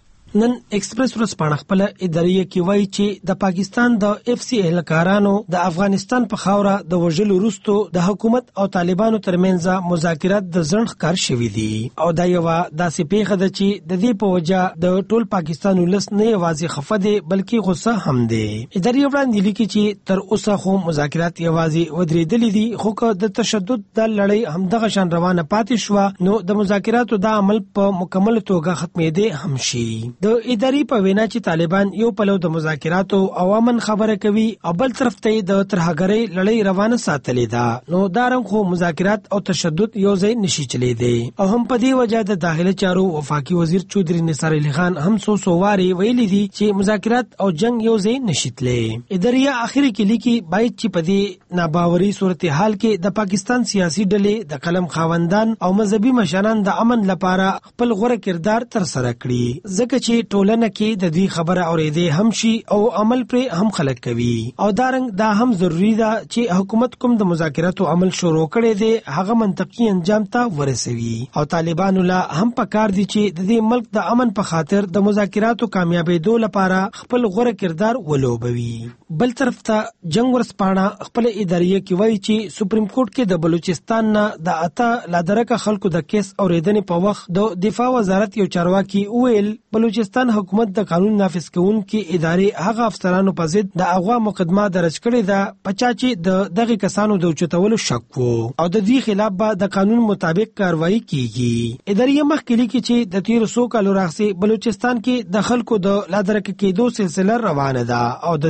نن ایکسپریس ورځپاڼه خپل ادارې کې وایي چې د پاکستان د اف سی اهلکارانو د افغانستان په خاوره د وژلو وروسته د حکومت او طالبانو ترمنځ مذاکرات د ځنډ ښکار شوي دي او دا یو داسې پیښه ده چې د دې په وجه د ټول پاکستان ولس نه یوازې خفه دي بلکې غوسه هم دي. ادارې وړاندې لیکي چې تر اوسه خو مذاکرات یوازې ودرېدلې دي، خو که د تشدد د لړۍ همدغه شان روانه پاتې شوه نو د مذاکراتو د عمل په مکمل توګه ختمېدی هم شي. د ادارې په وینا چې طالبان یو پلو د مذاکراتو او امن خبره کوي او بل طرف ته د ترهګرۍ لړۍ روانه ساتلې ده، نو دا رنګ خو مذاکرات او تشدد یو ځای نشي چلیدي. او هم په دې وجه د داخلي چارو وفاقي وزیر چودري نثار علي خان هم سوواري ویلي دي چې مذاکرات او جنگ یو ځای نشي تللی. ادارې اخر کې لیکي باید چې په دې ناباوري صورتحال کې د پاکستان سیاسي ډلې د قلم خاوندان او مذهبي مشران د امن لپاره خپل غوره کردار تر سره کړي، ځکه چې ټولنه کې د دې خبره اورېدې هم شي او عمل پر هم خلک کوي. او دا هم ضروری ده چې حکومت کوم د مذاکراتو عمل شروع کړي دي هغه منطقي انجام ته ورسوي او طالبانو لا هم پکار دي چې د دې ملک د امن په خاطر د مذاکراتو کامیابېدو لپاره خپل غوره کردار ولوبوي. بل طرف ته جنگ ورسپانه خپل ادارې کې وایي چې سپریم کورټ کې د بلوچستان نه د اته لادرکه خلکو د کیس اوریدنې په وخت د دفاع وزارت یو چارواکي ویل بلوچستان حکومت د قانون نافذ کوونکي ادارې هغه افسرانو په ضد د اغوا مقدمه درج کړې ده پچا چې د دغه کسانو د اوچتولو شک وو او د دې خلاف به د قانون مطابق کاروایی کیږي. ادارې مخکې لیکي چې د 1300 کالو راهیسې بلوچستان کې د خلکو د لادرکه کېدو سلسله روانه ده او د دې تورو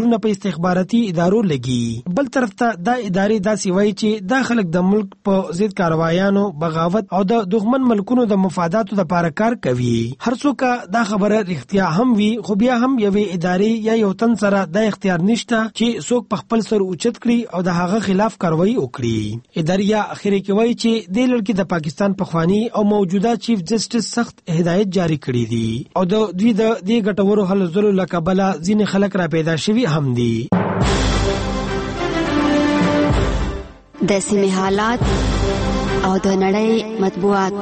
ټغرونه په استخباراتي ادارو لګي. بل طرف ته دا ادارې داسې وایي چې دا خلک د ملک په ضد کاروایانو، بغاوت او د دښمن ملکونو د مفاداتو لپاره کار کوي. هر څوک دا خبره رښتیا هم وي، خو بیا هم یوې ادارې یا یو تن سره دا اختیار نشته چې څوک په خپل سر اوچت کړي او د هغه خلاف کاروایی وکړي. ادارې اخر کې وایي چې د لړ کې د پاکستان پخوانی او موجوده چیف جسټس سخت هدایت جاری کړی دي او د دوی د دې ګټورو هلو ځلو له کبله ځینې خلک را پیدا شوي هم دي. د سیمې حالات او د نړۍ مطبوعات.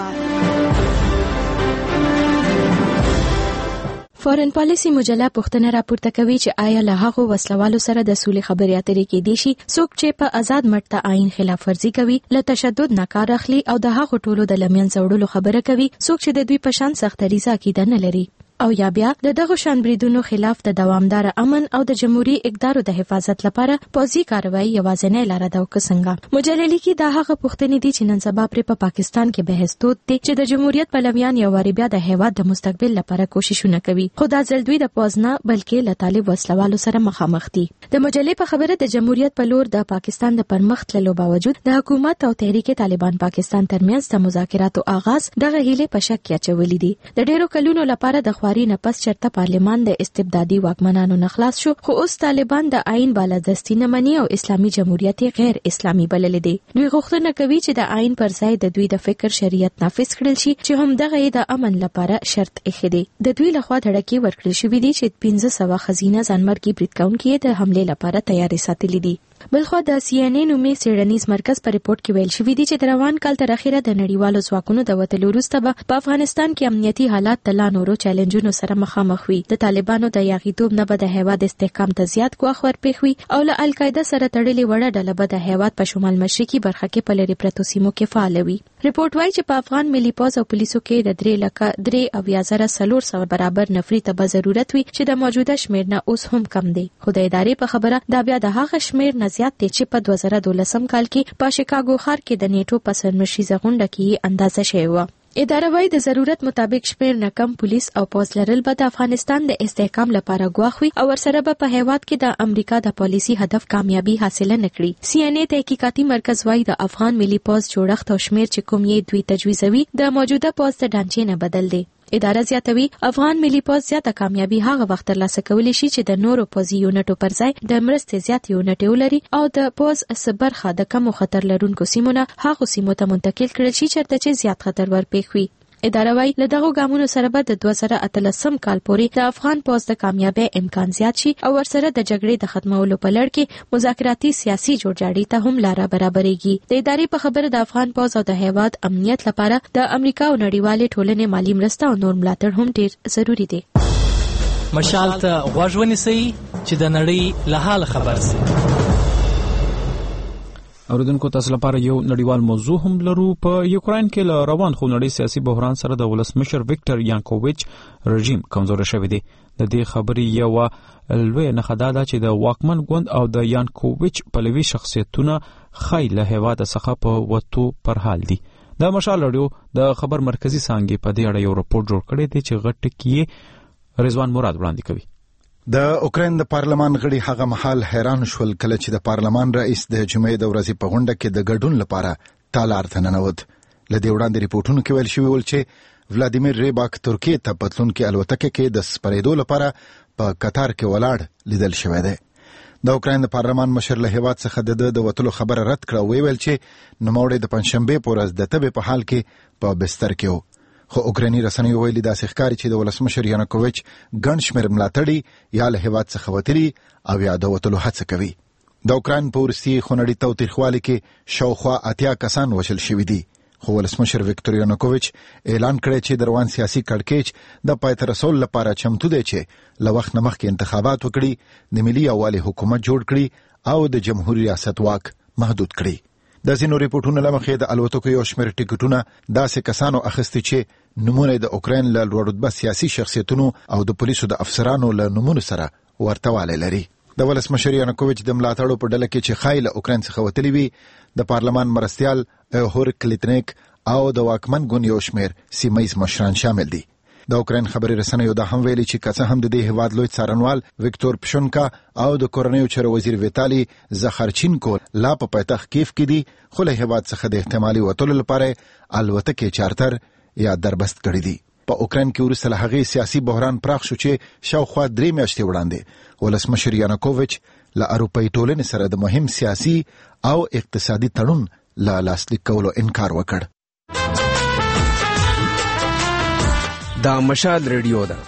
فورن پالیسی مجله پوښتنه راپورته کوي چې آیا له هغو وسلوالو سره د سولې خبرې اترې کېدای شي څوک چې په آزاد مټ د آئین خلاف ورزي کوي، له تشدد نه کار اخلي او د هغو ټولو د لمنځه وړلو خبره کوي څوک چې د دوی په شان سختریزه عقیده نه لري، او یا بیا د دغه شان بریدونو خلاف د دوامدار امن او د جمهوریت اقدارو د حفاظت لپاره پوځي کاروایی یوازینۍ لاره ده. او څنګه مجله لیکي دا هغه پوښتنې دي چې نن سبا پر په پاکستان کې بحث تود دي چې د جمهوریت پلویان یو واری بیا د هیواد د مستقبل لپاره کوششونه کوي، خو دا ځل دوی د پوځ نه بلکې له طالب وسلوالو سره مخامخ دي. د مجلې په خبره د جمهوریت په لور د پاکستان د پرمخ تللو باوجود د حکومت او تحریک طالبان پاکستان ترمنځ د مذاکراتو آغاز دغه هیله په شک کې اچولې دي. د ډیرو کلونو لپاره د خواري نه پس چرته پارلمان د استبدادي واکمنانو نه خلاص شو، خو اوس طالبان د آئین بالادستي نه مني او اسلامي جمهوریت غیر اسلامي بلل دي. دوی غوښتنه کوي چې د آئین پر ځای د دوی د فکر شریعت نافذ کړل شي چې هم دغه د امن لپاره شرط ایښی دی. د دوی لخوا دړکې ورکړل شوې دي چې 1500 خزینه ځانمرګي برید کوونکي د حمله لپاره تیاری ساتلي دي. بلخو د CNN نومي څېړنیز مرکز په ریپورت کې ویل شوی دی چې د روان کال تر اخره د نړیوالو ځواکونو د وتلو وروسته به په افغانستان کې امنیتي حالات د لا نورو چیلنجونو سره مخامخ وي. د طالبانو د یاغیتوب نه به د هیواد استحکام ته زیات ګواښ ورپېښ وي او له القاعده سره تړلې وړه ډله به د هیواد په شمال مشرقي برخه کې په لرې پرتو سیمو کې فعال وي. ریپورت وایي چې په افغان ملي پوځ او پولیسو کې د 3,03,400 برابر نفري ته به ضرورت وي چې د موجوده شمېر نه اوس هم کم دی، خو د ادارې په خبره دا بیا د هغه شمېر نه زیات دی چې په 2012 کال کې په شیکاګو ښار کې د نیټو په سرمشریزه غونډه کې اندازه شوې وه. اداره وايي د ضرورت مطابق شمېر نه کم پولیس او پوځ لرل به د افغانستان د استحکام لپاره ګواښ وي او ورسره به په هیواد کې د امریکا د پالیسي هدف کامیابی حاصله نکړي. CNN تحقیقاتي مرکز وايي د افغان ملي پوځ جوړښت او شمېر چې کوم یې دوی تجویزوي د موجوده پوځ د ډانچې نه بدل دی. اداره زیاتوي افغان ملي پوځ زیاته کامیابی هغه وخت ترلاسه کولی شي چې د نورو پوځي یونټو پر ځای د مرستې زیات یونټ ولري او د پوځ برخه د کمو خطر لرونکو سیمو نه هغو سیمو ته منتقل کړل شي چېرته چې زیات خطر ورپېښ وي. اداره وايي له دغو ګامونو سره به د 2013 کال پورې د افغان پوځ د کامیابی امکان زیات شي او ورسره د جګړې د ختمولو په لړ کې مذاکراتي سیاسي جوړجاړي ته هم لاره برابرېږي. د ادارې په خبره د افغان پوځ او د هیواد امنیت لپاره د امریکا او نړیوالې ټولنې مالی مرسته او نور ملاتړ هم ډېر ضروری دی. مشال ته غوږ ونیسئ چې د نړۍ له حال خبر شئ. اوریدونکو تاسو لپاره یو نړیوال موضوع هم لرو. په یوکرين کې له روان خونړی سیاسي بحران سره د ولسمشر ویکټر یانکوویچ رژیم کمزور شوی دی. د دې خبرې یو لوی نښه ده چې د واکمن ګوند او د یانکوویچ پلوي شخصیتونه خای له هیواد څخه په وټو پر حال دي. د مشال رادیو د خبر مرکزی څانګې په دې اړه یو راپور جوړ کړی دی چې غټ کې رضوان مراد وړاندې کوي. د اوکراین د پارلمان غړي هغه مهال حیران شول کله چې د پارلمان رئیس د جمعې د ورځې په غونډه کې د ګډون لپاره تالار ته ننوت. له دې وړاندې ریپورتونو کې ویل شوی ول چې ولادیمیر ریباک ترکیې ته پتلون کې الوتکه کې د سپریدو لپاره په قطار کې ولاړ لیدل شوی دی. د اوکراین د پارلمان مشر له هیواد څخه د وتلو خبره رد کړه، ویل چې نوموړی د پنځشنبه په ورځ د تبې په حال کې په بستر کې و. خو اوکرایني رسنیو ویلي داسې ښکاري چې د ولسمشر یانکوویچ ګڼ شمېر ملاتړي یا له هیواد څخه وتلي او یا د وتلو هڅه کوي. د اوکراین په وروستي خونړي تاوتریخوالي کې شاوخوا 80 کسان وژل شوي دي، خو ولسمشر ویکټور یانکوویچ اعلان کړی چې د روان سیاسي کړکېچ د پای ته رسول لپاره چمتو دی چې له وخت نه مخکې انتخابات وکړي، د ملي یووالي حکومت جوړ کړي او د جمهوریت ریاست واک محدود کړي. د ځینو ریپورتونو له مخې د الوتکو یو شمېر ټیکټونه داسې کسانو اخیستي چې نمونه د اوکراین له لوړ رتبه سیاسي شخصیتونو او د پولیسو د افسرانو له نمونو سره ورته والی لري. د ولسمشر یانکوویچ د ملاتړو په ډله کې چې ښایي له اوکراین څخه وتلي وي د پارلمان مرستیال ایهور کلیتنیک او د واکمن ګوند یو شمېر سیمه ییز مشران شامل دي. د اوکراین خبري رسنیو دا هم ویلي چې کڅه هم د دې هیواد لوی څارنوال وکټور پشونکا او د کورنیو چارو وزیر ویتالي زخرچینکو لا په پایتخت کیف کې دي خو له هیواد څخه د احتمالي وټولو لپاره الوتکې چارتر یا دربست کړی دي. په اوکراین کې وروسته له هغې سیاسي بحران پراخ شو چې شاوخوا 3 میاشتې وړاندې ولسمشر یانوکوویچ له اروپایي ټولنې سره د مهم سیاسي او اقتصادي تړون له لاسلیک کولو انکار وکړ. دا مشال ریډیو ده.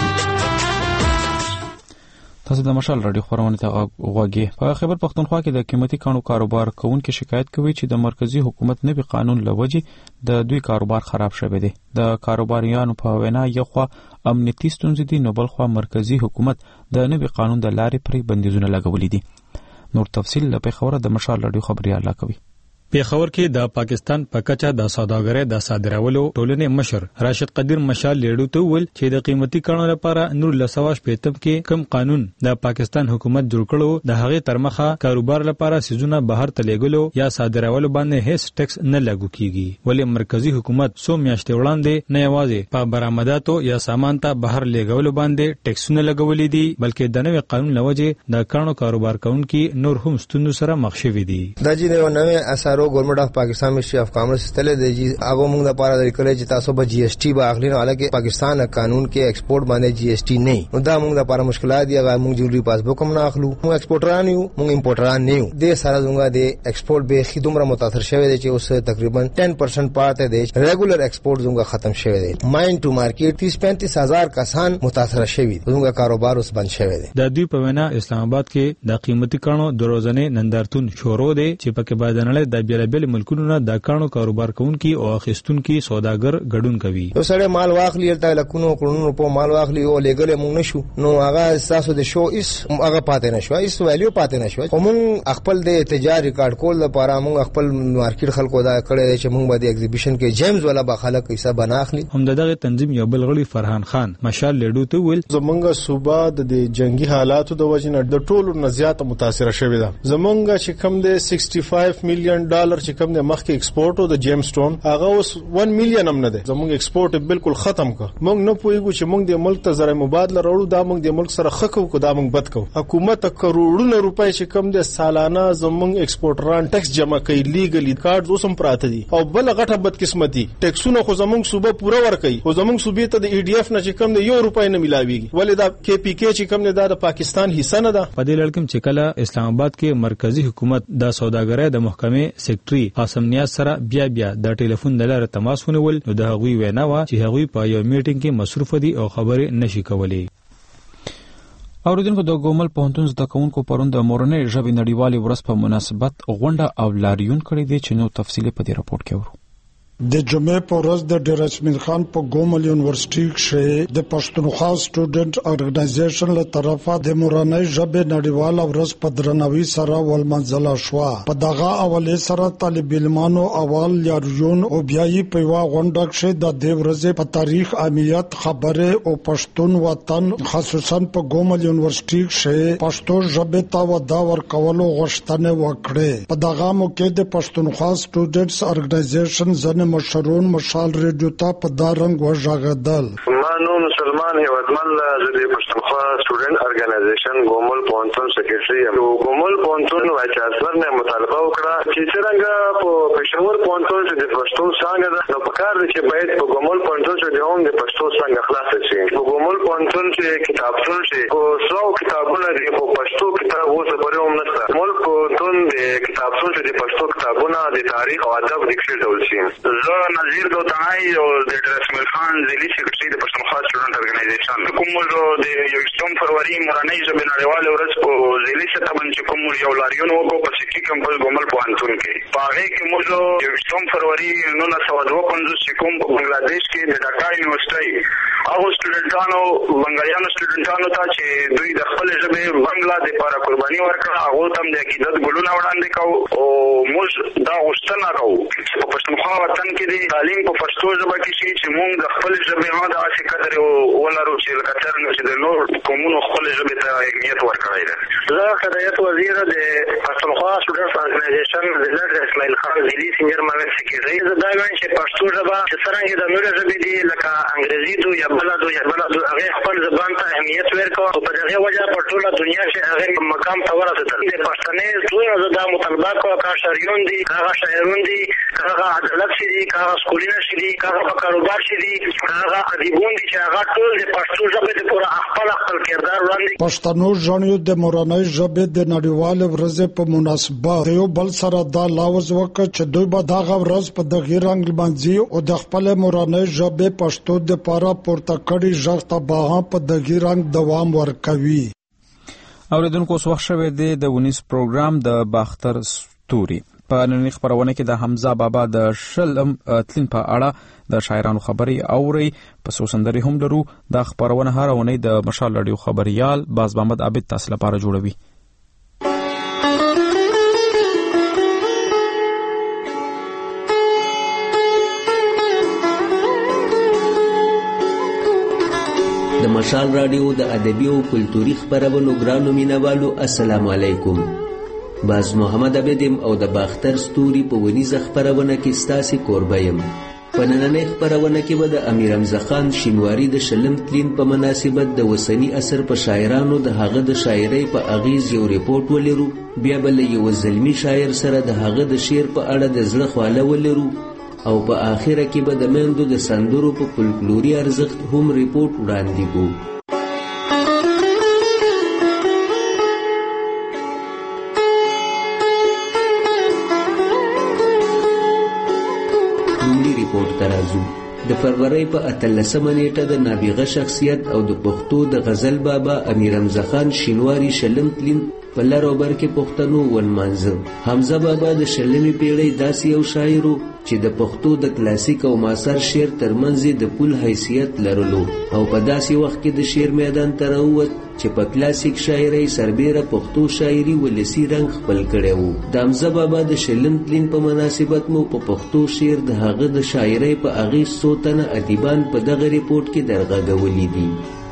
تاسو د مشال رادیو خبرونه ته غوږی. په خیبر پختونخوا کې د قیمتي کانو کاروبار کوونکو شکایت کوي چې د مرکزی حکومت نوي قانون لوجې د دوی کاروبار خراب شوی دی. د کاروباریانو په وینا یو خوا امنیتي ستونزې دي نو بل خوا مرکزی حکومت د نوي قانون د لارې پرې بندیزونه لګولي دي. نور تفصیل له پیښور د مشال رادیو خبريال کوي. پیښور کې د پاکستان په کچه د سوداګرۍ د صادرولو ټولنې مشر راشد قدیر مشال لیډو ته ویل چې د قیمتي کانو لپاره نور لسواش پیتم کې کم قانون د پاکستان حکومت جوړ کړو د هغې ترمخه کاروبار لپاره سيزونه بهر ته لیږلو یا صادرولو باندې هیڅ ټیکس نه لاګو کیږي. ولې مرکزی حکومت سو میاشتې وړاندې نه یوازې په برآمداتو یا سامان ته بهر لیږلو باندې ټیکسونه لګولې دي بلکې د نوي قانون لوجې د کانو کاروبار کوونکي نور هم ستونزو سره مخ شوي دي. دا چې یو نوې اثر گورنمنٹ اف پاکستان منسٹری اف کامرس تله دی جی هغه موږ د پاره د کله چې تاسو به جی ایس ټي به اخلي نو حالکه پاکستان قانون کې ایکسپورټ باندې جی ایس ټي نه نو دا موږ د پاره مشکلات دی هغه موږ جوړي پاسبوک هم نه اخلو موږ ایکسپورټران یو موږ امپورټران نه یو د سره زموږ د ایکسپورټ به خدومره متاثر شوی دی چې اوس تقریبا 10% پاتې دی ریګولر ایکسپورټ زموږ ختم شوی دی ماین ټو مارکیټ 30-35 هزار کسان متاثر شوی دي زموږ کاروبار اوس بند شوی دی. د دوی په وینا اسلام آباد کې د قیمتي کانو د روزنې نندارتون شروع دی چې پکې بادنړې د بیلابل ملکونو نه د کانو کاروبار کوونکي او اخیستونکي سوداګر ګډون کوي. یو سړی مال واخلي تل لکونو کړونو په مال واخلي او لګل موږ نشو نو هغه تاسو د شو اس هغه پاتې نشو اس ویلیو پاتې نشو موږ خپل د تجارت ریکارډ کول لپاره موږ خپل مارکیټ خلکو دا کړی چې موږ به د ایگزیبیشن کې جیمز ولا به خلک حساب بناخلي. هم دغه تنظیم یو بل غړي فرحان خان مشال لیډو ته ویل زمونږ صوبه د جنگي حالاتو د وجې نه د ټولو نه زیاته متاثر شوې ده. زمونږ چې کم د $65 میلیون چې کم د مخکې ایکسپورټ او د جیم سټون هغه اوس 1 میلیون هم نه ده. زموږ ایکسپورټ بالکل ختم کړ. موږ نه پوهیږو چې موږ د ملک ته زره مبادله راوړو دا موږ د ملک سره خکو کو دا موږ بد کو. حکومت کروڑونه روپۍ چې کم د سالانه زموږ ایکسپورټران ټیکس جمع کوي لیګلی کارډز اوس هم پراته دي او بل غټه بدقسمتي ټیکسونه خو زموږ صوبه پوره ورکوي او زموږ صوبې ته د ای ډی اف نه چې کم د 1 روپۍ نه ملاويږي ولې دا کې پی کې چې کم نه د پاکستان حصہ نه ده. په دې لړ کې چې کله اسلام آباد کې مرکزی حکومت د سوداګرۍ د محکمې سیکریټري قاسم نیاز سره بیا د ټلیفون د لارې تماس ونیول نو د هغوی وینا و چې هغوی په یو میټینګ کې مصروف دي او خبرې نشي کولی. اوریدونکو د ګومل پوهنتون زده کوونکو پرون د مورنۍ ژبې نړیوالې ورځ په مناسبت غونډه او لاریون کړی دی چې نو تفصیلی په دې راپورټ کې ورو. د جمعې په ورځ د ډیر اسمین خان په ګومل یونیورسيټي کې د پښتونخوا سټوډنټ ارګنایزیشن له طرفه د مورنۍ ژبې نړیواله ورځ په درناوي سره ولمنځله شو. په دغه اولې سره طالب علمانو اول لاریون او بیاي په غونډه کې د دې ورځې په تاریخ اهمیت خبره او پښتون وطن خصوصا په ګومل یونیورسيټي کې پښتو ژبې ته ودا ورکولو غوښتنه وکړه. په دغه موقع د پښتونخوا سټوډنټس ارګنایزیشن ځنه مشرون مشال ریډیو ته په دارنګ وژغدل. مانو مسلمان هیوادمن د پښتونخوا سټوډنټ ارګنایزیشن ګومل پونتون سکرټری ام ګومل پونتون وایس چانسلر نه مطالبه وکړه چې څنګه په پېښور پونتون د پښتو څنګه د پکار چې باید په ګومل پونتون چې هم د پښتو څنګه خلاص شي. په ګومل پونتون چې کتابتون شي او څو کتابونه دي په پښتو کتاب اوس پرې هم نشته. ګومل پونتون د کتابتون چې د پښتو کتابونه د تاریخ او ادب د کښې شي. زه نظیر دوتای او د رسمل خان ځلي سکرټری د پښتونخوا سټوډنټ ارګنایزیشن کوم د 1 فروری مورنۍ ژبې نړیواله ورځ په ځلي سره باندې کوم یو لاریون وکړو په سکی کمپس ګومل پوهنتون کې. په هغه کې موږ 1 فروری 1952 چې کوم په بنگلاديش کې د ډاکا یونیورسيټي هغه سټوډنټانو بنگالیانو سټوډنټانو ته چې دوی د خپل ژبې بنگلا د لپاره قرباني ورکړه هغه تم د عقیدت ګلونه وړاندې کوو او موږ دا غوښتنه کوو چې په پښتونخوا وطن کې د تعلیم په پښتو ژبه کې شي چې موږ د خپل ژبې هم داسې قدر ولرو چې لکه څنګه چې د نور قومونو خپل ژبې ته اهمیت ورکړی دی. زه هدایت وزیر د پښتونخوا سټوډنټس ارګنایزیشن وزیر اسماعیل خان زیدي سینیئر معاون سکریټري. زه دا وایم چې پښتو ژبه چې څرنګه د نورو ژبې دي لکه انګریزي دو یا بله دو هغې خپل زبان ته اهمیت ورکړو او په دغې وجه په ټوله دنیا کې هغې مقام ته ورسېدل. د پښتنې ټولنه زه دا مطالبه کوم که شاعرون دي که هغه شاعرون دي که هغه عدالت شي دي که هغه سکولونه شي دي که هغه په کاروبار شي دي که هغه ادیبون دي چې هغه ټول د پښتو ژبې دپاره خپل کردار وړاندې. پښتنو ژڼیو د مورنۍ ژبې د نړیوالې ورځې په مناسبت د یو بل سره دا لاوز وکړ چې دوی به دغه ورځ په دغه رنګ لمانځي او د خپل مورنۍ ژبې پښتو دپاره پورته کړي غږ ته به هم په دغه رنګ دوام ورکوي. اوریدونکو اوس وخت شوی دی د ونیس پروګرام د باختر ستوري. په نننۍ خبرونه کې د حمزه بابا د شلم تلین په اړه د شاعرانو خبري اوري په سوسندري هم لرو. د خبرونه هر اونۍ د مشال رادیو خبريال باز محمد عابد تاسو لپاره جوړوي. د مشال رادیو د ادبي او کلتوري خبرونو ګرانو مینوالو السلام علیکم. باز محمد عبدم او د باختر ستوري په ونیزه خبرونه کې ستاسو کوربایم. په نننۍ خبرونه کې به د امیر حمزه خان شینواری د شلم تلین په مناسبت د وسنی اثر په شاعرانو د هغه د شاعرۍ په اغیز یو ریپورت ولرو. بیا بل یو زلمی شاعر سره د هغه د شعر په اړه د زړه خواله ولرو او په آخره کې به د میندو د سندرو په فولکلوري ارزښت هم ریپورت وړاندې کوو. د فروری په 18 نیټه د نابغه شخصیت او د پښتو د غزل بابا امیر حمزه خان شینواری شلم تلین په لر او بر کې پښتنو ونمانځه. حمزه بابا د شلمې پیړۍ داسې یو شاعر چې د پښتو د کلاسیک او معاصر شعر ترمنځ د پل حیثیت لرلو او په داسې وخت کې د شعر میدان ته راووت چې په کلاسیک شاعرۍ سربیره پښتو شاعري ولسی رنګ خپل کړی و. د حمزه بابا د شلم تلین په مناسبت مو په پښتو شعر د هغه د شاعرۍ په اغیز څو تنه ادیبان په دغه ریپورت کې درغږولي دي.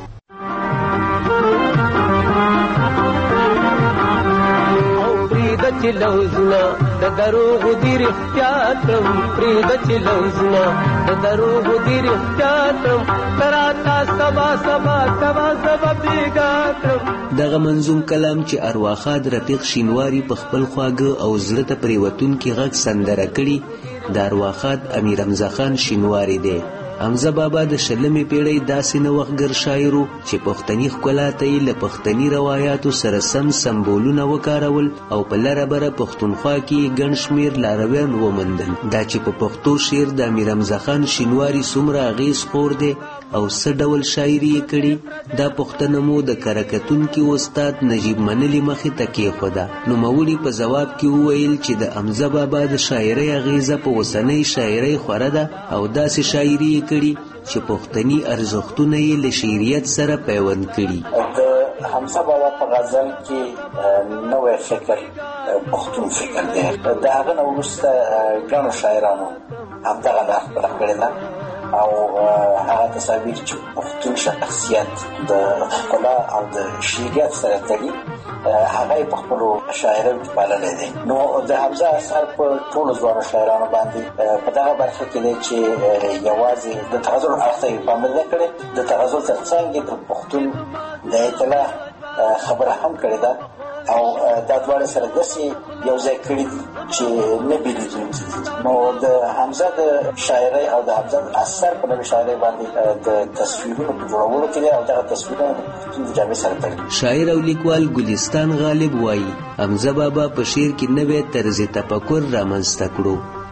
چې لوزنا د دروغ دی رښتیاتم پرېږده چې لوزنا د دروغ دی رښتیاتم تراتا سبا سبا سبا سبا بیګاتم. دغه منظوم کلام چې ارواخاد رفیق شینواری په خپل خواږه او زړه ته پریوتونکي غږ سندره کړي د ارواخاد امیر حمزه خان شینواری دی. حمزه بابا د شلمې پیړۍ داسې نوښتګر شاعر و چې پښتني ښکلا ته یې له پښتني روایاتو سره سم سمبولونه وکارول او په لره بره پښتونخوا کې ګڼ شمېر لارویان وموندل. دا چې په پښتو شعر د امیر حمزه خان شینواري څومره اغېز خور دی او څه ډول شاعري یې کړې دا پوښتنه مو د کره کتونکي استاد نجیب منلي مخې ته کېښوده. نوموړي په ځواب کې وویل چې د حمزه بابا د شاعرۍ اغېزه په اوسنۍ شاعرۍ خوره ده او داسې شاعري یې کړي چې پښتني ارزښتونه یې له شعریت سره پیوند کړي. د حمزه بابا په غزل کې نوی فکر پښتون فکر دی. د هغه نه وروسته ګڼو شاعرانو همدغه لار خپله کړې ده او هغه تصاویر چې پښتون شخصیت د ښکلا او د شعریت سره تړي هغه یې په خپلو شاعریو کې پاللی دی. نو د حمزه اثر په ټولو ځوانو شاعرانو باندې په دغه برخه کې دی چې یوازې د تغزل اړخ ته یې پاملرنه نه کړې، د تغزل تر څنګ یې د پښتون د اطلاع خبره هم کړې ده او دا دواړه سره داسې یو ځای کړي دي چې نه بېلېدونکي دي. نو د حمزه د شاعرۍ او د حمزه د اثر په نوې شاعرۍ باندې د تصویرونو په جوړولو کې دی او دغه تصویرونه د پښتون د جامې سره تړي. شاعر او لیکوال ګلستان غالب وایي حمزه بابا په شعر کې نوی طرز تفکر رامنځته کړو.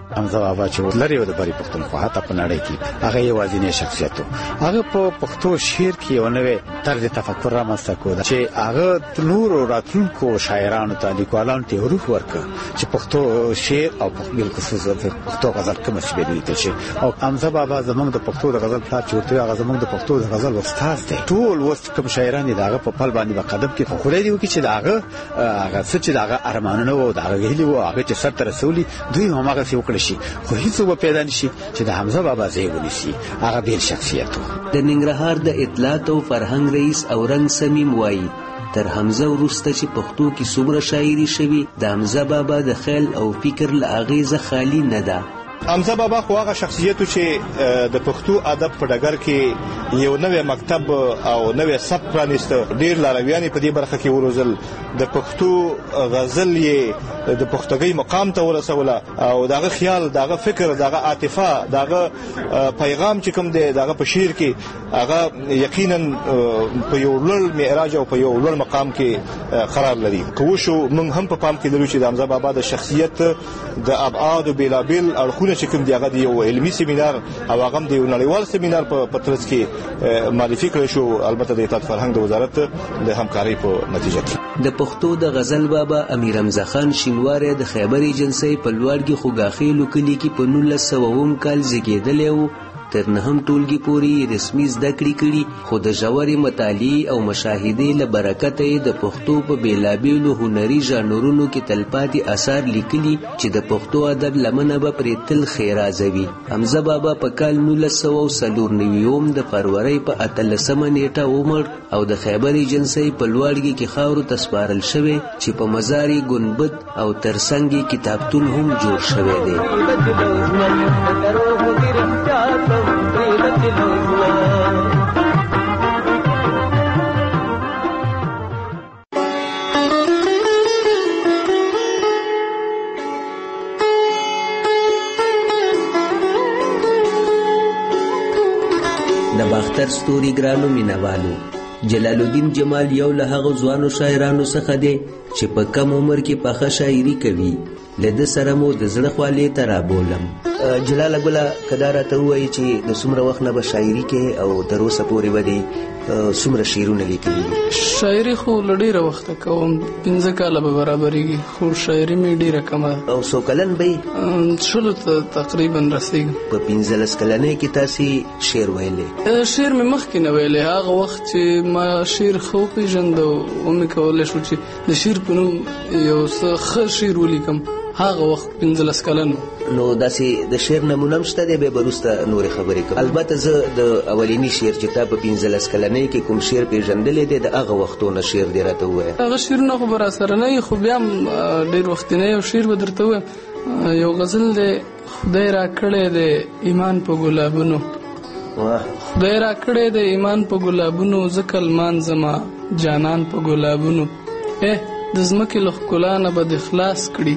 حمزه بابا چې لري د بری پښتونخوا ته په نړۍ کې هغه یوازینی شخصیت هغه په پښتو شعر کې یو نوې طرز تفکر رامنځته کړ چې هغه نور راتلونکو شاعرانو ته لیکوالانو ته روح ورکړ چې پښتو شعر او بل خصوص پښتو غزل کوم څه به لیکل شي او حمزه بابا زموږ د پښتو د غزل پلار چې هغه زموږ د پښتو د غزل استاد دی. ټول وخت کوم شاعران دغه په پل باندې په قدم کې خو لري چې داغه څه چې داغه ارمانونه وو داغه غهلی وو هغه چې سر تر رسولي دوی هم هغه څه وکړي شي خو هیڅ به پیدا نشي چې د حمزه بابا ځای ونیسي. هغه بیل شخصیت د ننګرهار د اطلاعات او فرهنګ رئیس اورنګ سمیم وایي تر حمزه ورسته چې پښتو کې څومره شاعري شوي د حمزه بابا د خیال او فکر له اغیزه خالی نه ده. حمزه بابا خو هغه شخصیت چې د پښتو ادب په ډګر کې یو نوې مکتب او نوې سب پرانیست ډیر لارویان په دې برخه کې وروزل د پښتو غزل یې د پښتګۍ مقام ته ورسوله او داغه خیال داغه فکر داغه عاطفه داغه پیغام چې کوم دی داغه په شعر کې هغه یقینا په یو لوړ معراج او په یو لوړ مقام کې قرار لري. کوشو موږ هم په پام کې لرو چې د حمزه بابا د شخصیت د ابعاد او بلابل اړخونه چې کوم دی هغه یو علمي سیمینار او هغه د نړیوال سیمینار په ترڅ کې معرفي کړی شو البته د اطلاعات فرهنګ د وزارت د همکارۍ په نتیجه کې. د پښتو د غزل بابا امیر حمزه خان شینواری د خیبر ایجنسی په لوړګي خوګاخیلو کلی کې په 1900 کال زیږیدلی و. تر نهم ټولګي پورې رسمي زده کړې کړي خو د ژورې مطالعې او مشاهدې له برکته یې د پښتو په بیلابیلو هنري ژانرونو کې تلپاتې اثار لیکلي چې د پښتو ادب لمنه به پرې تل ښېرازوي. حمزه بابا په کال 1994 د فروری په 18 نیټه ومړ او د خیبر ایجنسی په لوړګي کې خاورو ته سپارل شوی چې په مزاري ګنبد او ترڅنګ کتابتون هم جوړ شوی دی. د باختر ستوري ګرانو مینوالو جلال الدین جمال یو له هغو ځوانو شاعرانو څخه دی چې په کم عمر کې پخه شاعري کوي. له ده سره مو د زړه خوالې ته رابولم. جلال ګله کدا راته ووایي چې د څومره وخت نه به شاعري کې او تر اوسه پورې به دې څومره شعرونه لیکلي دي؟ شاعري خو له ډېره وخته کوم 15 کاله به برابرېږي خو شاعري مې ډېره کمه. او څو کلن به یې؟ شلو ته تقریبا رسېږم. په 15 کلنۍ کې تاسې شعر ویلی؟ شعر مې مخکې نه ویلی. هغه وخت چې ما شعر ښه وپېژند او ومې کولی شو چې د شعر په نوم یو څه ښه شعر ولیکم هغه وخت 15 کلن. نو داسې د شعر نمونه هم شته دی بیا به وروسته نورې خبرې کوم. البته زه د اولیني شعر چې تا په 15 کلنۍ کې کوم شعر پېژندلی دی د هغه وختونه شعر دې راته ووایه. هغه شعرونه خو به راسره نه وي خو بیا هم ډېر وختینی یو شعر به درته ووایم. یو غزل دی خدای را کړی دی ایمان په ګلابونو خدای را کړی دی ایمان په ګلابونو ځکه لمان زما جانان په ګلابونو د ځمکې له ښکلا نه به د خلاص کړي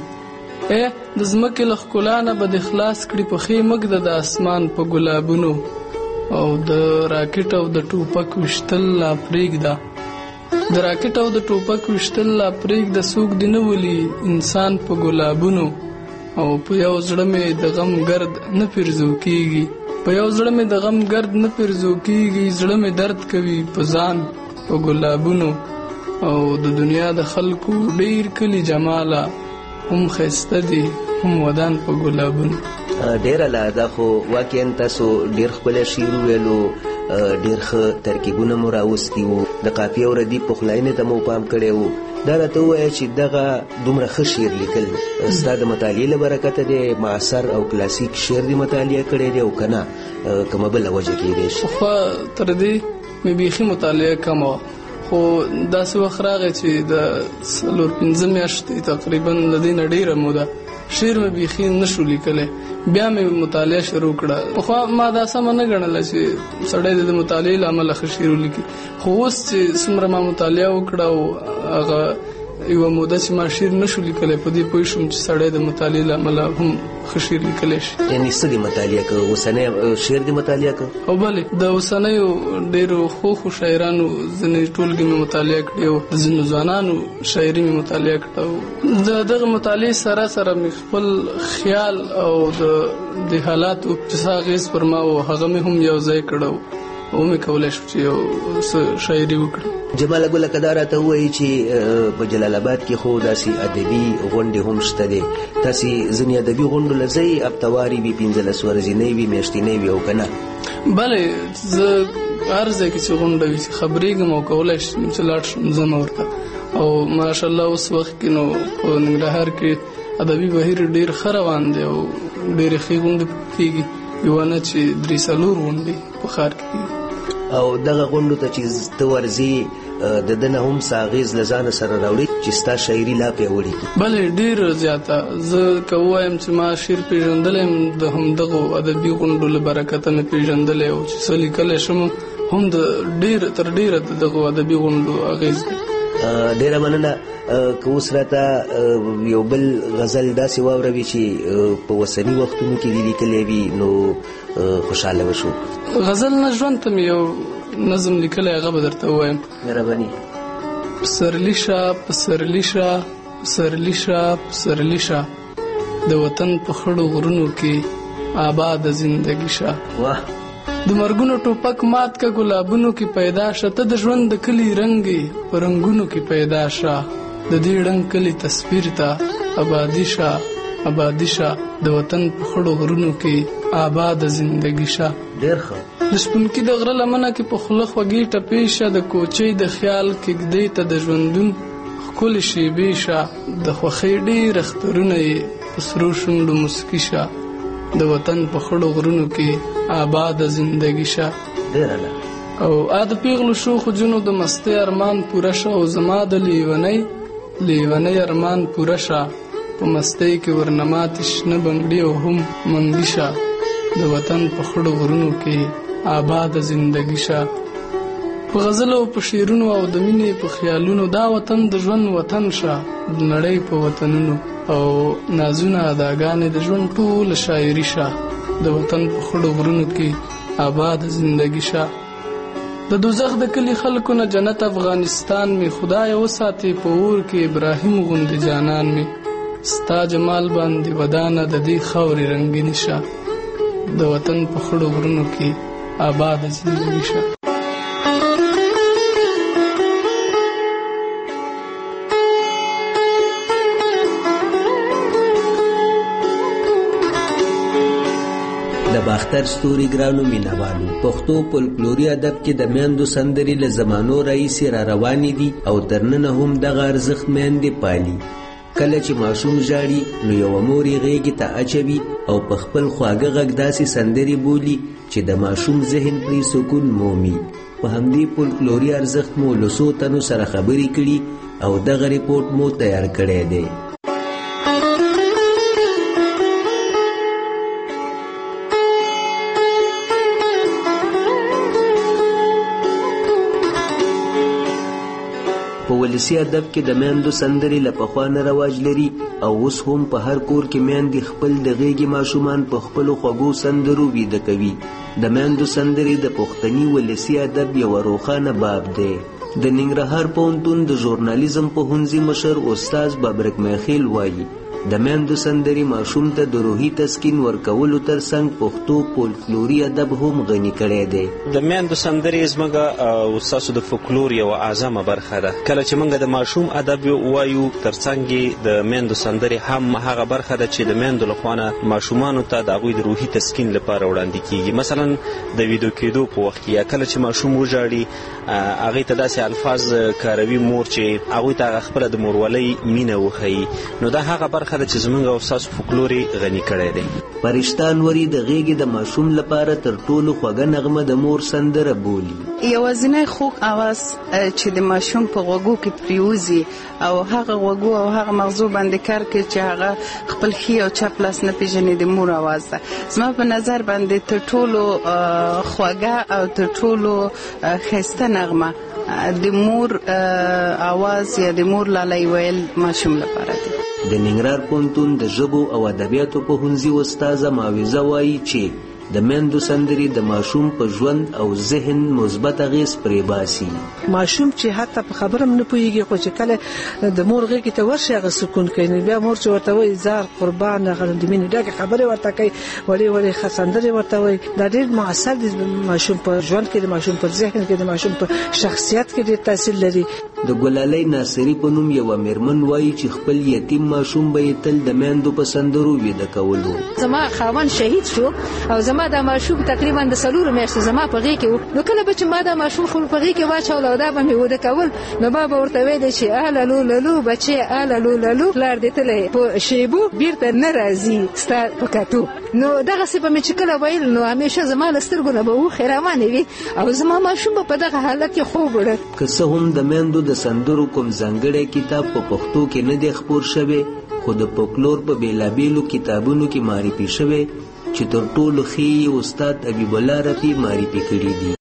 د ځمکې له ښکلا نه به د خلاص کړي پښې مږده د اسمان په ګلابونو او د راکټ او د ټوپک وشتل لا پرېږده د راکټ او د ټوپک وشتل لا پرېږده څوک دې نه ولي انسان په ګلابونو او په یو زړه مې د غم ګرد نه پیرزو کېږي په یو زړه مې د غم ګرد نه پیرزو کېږي زړه مې درد کوي په ځان په ګلابونو او د دنیا د خلکو ډېر کلي جماله هم خسته دي هم ودان په ګلابونو. ډېره لا دا خو واقعا تاسو ډېر ښکلی شعر وویلو ډېر ښه ترکیبونه مو راوستي وو د قافیې او ردیف پخلاینې ته مو پام کړی وو. دا راته ووایه چې دغه دومره ښه شعر لیکل ستا د مطالعې له برکته دی معاصر او کلاسیک شعر دې مطالعه کړی دی او که نه کومه بله وجه کېدی شي؟ خو تر دې مې بیخي مطالعه کمه وه خو داسې وخت راغی چې د 4-5 میاشتې تقریبا له دې نه ډېره موده شعر مې بیخي نه شو لیکلی. بیا مې مطالعه شروع کړه. پخوا ما دا سمه نه ګڼله چې سړی د مطالعې له امله ښه شعر ولیکي خو اوس چې څومره ما مطالعه وکړه او هغه یو موده چې ما شعر نشو لیکلی په دې پوه شوم چې سړی د مطالعې له امله هم ښه شعر لیکلی شي. یعنې څه دې مطالعه که اوسنی شعر دې مطالعه که؟ او بلې د اوسنیو ډېرو ښو شاعرانو ځینې ټولګې مې مطالعه کړې او د ځینو ځوانانو شاعري مې مطالعه کړه. د دغه مطالعې سره سره مې خپل خیال او د حالاتو چې څه اغېز پر ما و هغه مې هم یو ځای کړه او مې کولی شو چې یو څه شاعري وکړم. جمال ګله که دا راته ووایي چې په جلال آباد کې خو داسې ادبي غونډې هم شته دی، تاسې ځینې ادبي غونډو له ځئ؟ هفتهواري وي، 15 ورځنۍ وي، میاشتنۍ وي او که نه؟ بلې زه هر ځای کې چې غونډه وي چې خبرېږم او کولی شم چې لاړ شم ځم ورته. او ماشاءالله اوس وخت کې نو په ننګرهار کې ادبي بهیر ډېر ښه روان دی او ډېرې ښې غونډې کېږي، یوه نه چې 3-4 غونډې په ښار کې کېږي. او دغه غونډو ته چې ته ورځې د ده نه هم څه اغېز له ځانه سره راوړي چې ستا شاعري لا پیاوړې کړي؟ بلې ډېر زیاته. زه که ووایم چې ما شعر پېژندلی یم د همدغو ادبي غونډو له برکته مې پېژندلی او چې څه لیکلی شم هم تر ډېره د دغو ادبي غونډو اغېز دی. ډېره مننه. که اوس راته یو بل غزل داسې واوروي چې په اوسني وختونو کې دې لیکلی وي نو خوشحاله به شو. غزل نه ژوند ته مې یو نظم لیکلی، هغه به درته ووایم. مهرباني. پسرلی شه پسرلی شه پسرلی شه پسرلی شه د وطن په خړو غرونو کې آباد زندگی شه. واه. د مرګونو ټوپک مات که ګلابونو کې پیدا شه، ته د ژوند د کلي رنګې په رنګونو کې پیدا شه. د دې ړنګ کلي تصویر ته آبادي شه آبادي شه د وطن په خړو غرونو کې آباد زندگی شه. ډېر ښه. د شپونکي د غره لمنه کې په خوله خوږې ټپې شه، د کوچۍ د خیال کېږدۍ ته د ژوندون ښکلې شېبې شه. د خوښۍ ډېر اخترونه یې په سرو شونډو مسکي شه، د وطن په خړو غرونو کې آباد زندگی شه. ډېره ده. او د پیغلو شوخو جنو د مستۍ ارمان پوره شه، او زما د لیونۍ ارمان پوره شه. په مستۍ کې ورنماتې شنه بنګړي او هم منګي شه، د وطن په خړو غرونو کې آباد زندگی شه. په غزل او په شعرونو او د مینې په خیالونو دا وطن د ژوند وطن شه، د نړۍ په وطنونو او نازونه اداګانې د ژوند ټوله شاعري شه، د وطن په خړو غرونو کې آباد زندگی شه. د دوزخ د کلی خلکو نه جنت افغانستان می خدای وساتي، په اور کې ابراهیم غوندې جانان می ستا جمال باندې ودانه د دې خاورې رنګین شه، د وطن په خړو غرونو کې آباد زندگی شه. د باختر ستوري ګرانو مینوالو، پښتو فولکلوري ادب کې د میندو سندرې له زمانو راهیسې را روانې دي او تر ننه هم دغه ارزښت میندې پالي. کله چې ماشوم ژاړي نو یوه مور یې غېږې ته اچوي او په خپل خواږه غږ داسې سندرې بولي چې د ماشوم ذهن پرې سکون مومي. په همدې فولکلوري ارزښت مو له څو تنو سره خبرې کړي او دغه ریپورټ مو تیار کړی دی. په ولسي ادب کې د میندو سندرې له پخوا نه رواج لري او اوس هم په هر کور کې میندې خپل د غېږې ماشومان په خپلو خوږو سندرو ویده کوي. د میندو سندرې د پښتني ولسي ادب یوه روښانه باب دی. د ننګرهار پوهنتون د ژورنالیزم پوهنځي مشر استاد بابرک میخیل وایي د میندو سندرې ماشوم ته د روحي تسکین ورکولو ترڅنګ پښتو فولکلوري ادب هم غني کړی دی. د میندو سندرې زموږ او ستاسو د فولکلور یوه اعظمه برخه ده. کله چې موږ د ماشوم ادب وایو ترڅنګ یې د میندو سندرې هم هغه برخه ده چې د میندو لخوا نه ماشومانو ته د هغوی د روحي تسکین لپاره وړاندې کیږي. مثلا د ویده کېدو په وخت کې یا کله چې ماشوم وژاړي هغې ته داسې الفاظ کاروي مور چې هغوی ته هغه خپله د مورولۍ مینه وښیي. نو دا هغه برخه ده چې زموږ او ستاسو فولکلور یې غني کړی دی. فرشتان وری د غېږې د ماشوم لپاره تر ټولو خوږه نغمه د مور سندره بولي. یوازینی خوږ اواز چې د ماشوم په غوږو کې پریوزي او هغه غوږو او هغه مغزو باندې کار کوي چې هغه خپل ښي او چپ لاس نه پیژني د مور اواز ده. زما په نظر باندې تر ټولو خوږه او تر ټولو ښایسته نغمه د مور اواز یا د مور لالی ویل ماشوم لپاره دی. د ننګرهار پوهنتون د ژبو او ادبیاتو پوهنځي استاده معاوضه وایي چې د میندو سندرې د ماشوم په ژوند او ذهن مثبت اغېز پرې باسي. ماشوم چې حتی په خبره نه پوهیږي خو چې کله د مور غېږې ته ورشي هغه سکون کوي. بیا مور چې ورته وایي زار قربان هغه د مینې ډکې خبرې ورته کوي، وړې وړې ښه سندرې ورته وایي. دا ډېر مؤثر دي د ماشوم په ژوند کې، د ماشوم په ذهن کې، د ماشوم په شخصیت کې ډېر تاثیر لري. د ګلالۍ ناصري په نوم یوه میرمن وایي چې خپل یتیم ماشوم به یې تل د میندو په سندرو ویده کولو. زما خاوند شهید شو او زما دا ماشوم تقریبا د 4 میاشتو زما په غېږ کې و. نو کله به چې ما دا ماشوم خپل په غېږ کې واچول او دا به مې وده کول، نو ما به ورته ویل چې الالو لالو بچې الالو لالو پلار دې تللی په شیبو بیرته نه راځي ستا په کتو. نو دغسې به مې چې کله ویل نو همیشه زما له سترګو نه به اوښې روانې وي او زما ماشوم به په دغه حالت کې خوب وړه. که څه هم د میندو د سندرو کوم ځانګړی کتاب په پښتو کې نه دی خپور شوی، خو د فولکلور په بېلابېلو کتابونو کې معرفي شوی چې تر ټولو ښې استاد حبیب الله رفیع معرفي کړي دي.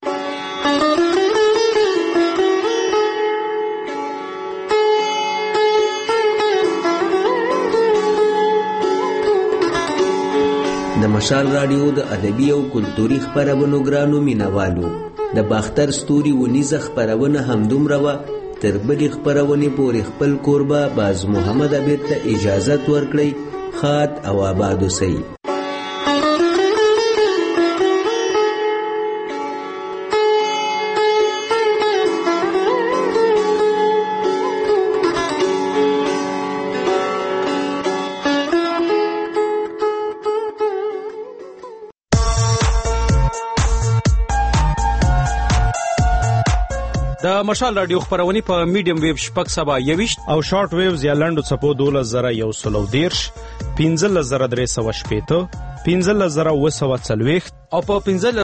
د مشال راډیو د ادبي او کلتوري خپرونو ګرانو مینوالو، د باختر ستوري ونیزه خپرونه همدومره وه. تر بلې خپرونې پورې خپل کوربه باز محمد عبید ته اجازت ورکړئ. ښاد او آباد اوسئ. د مشال رادیو خبرونه په میډیم ویو شپږ سبا 21 او شارټ ویوز یا لنډو څپو 12130 15315 15040 او په 15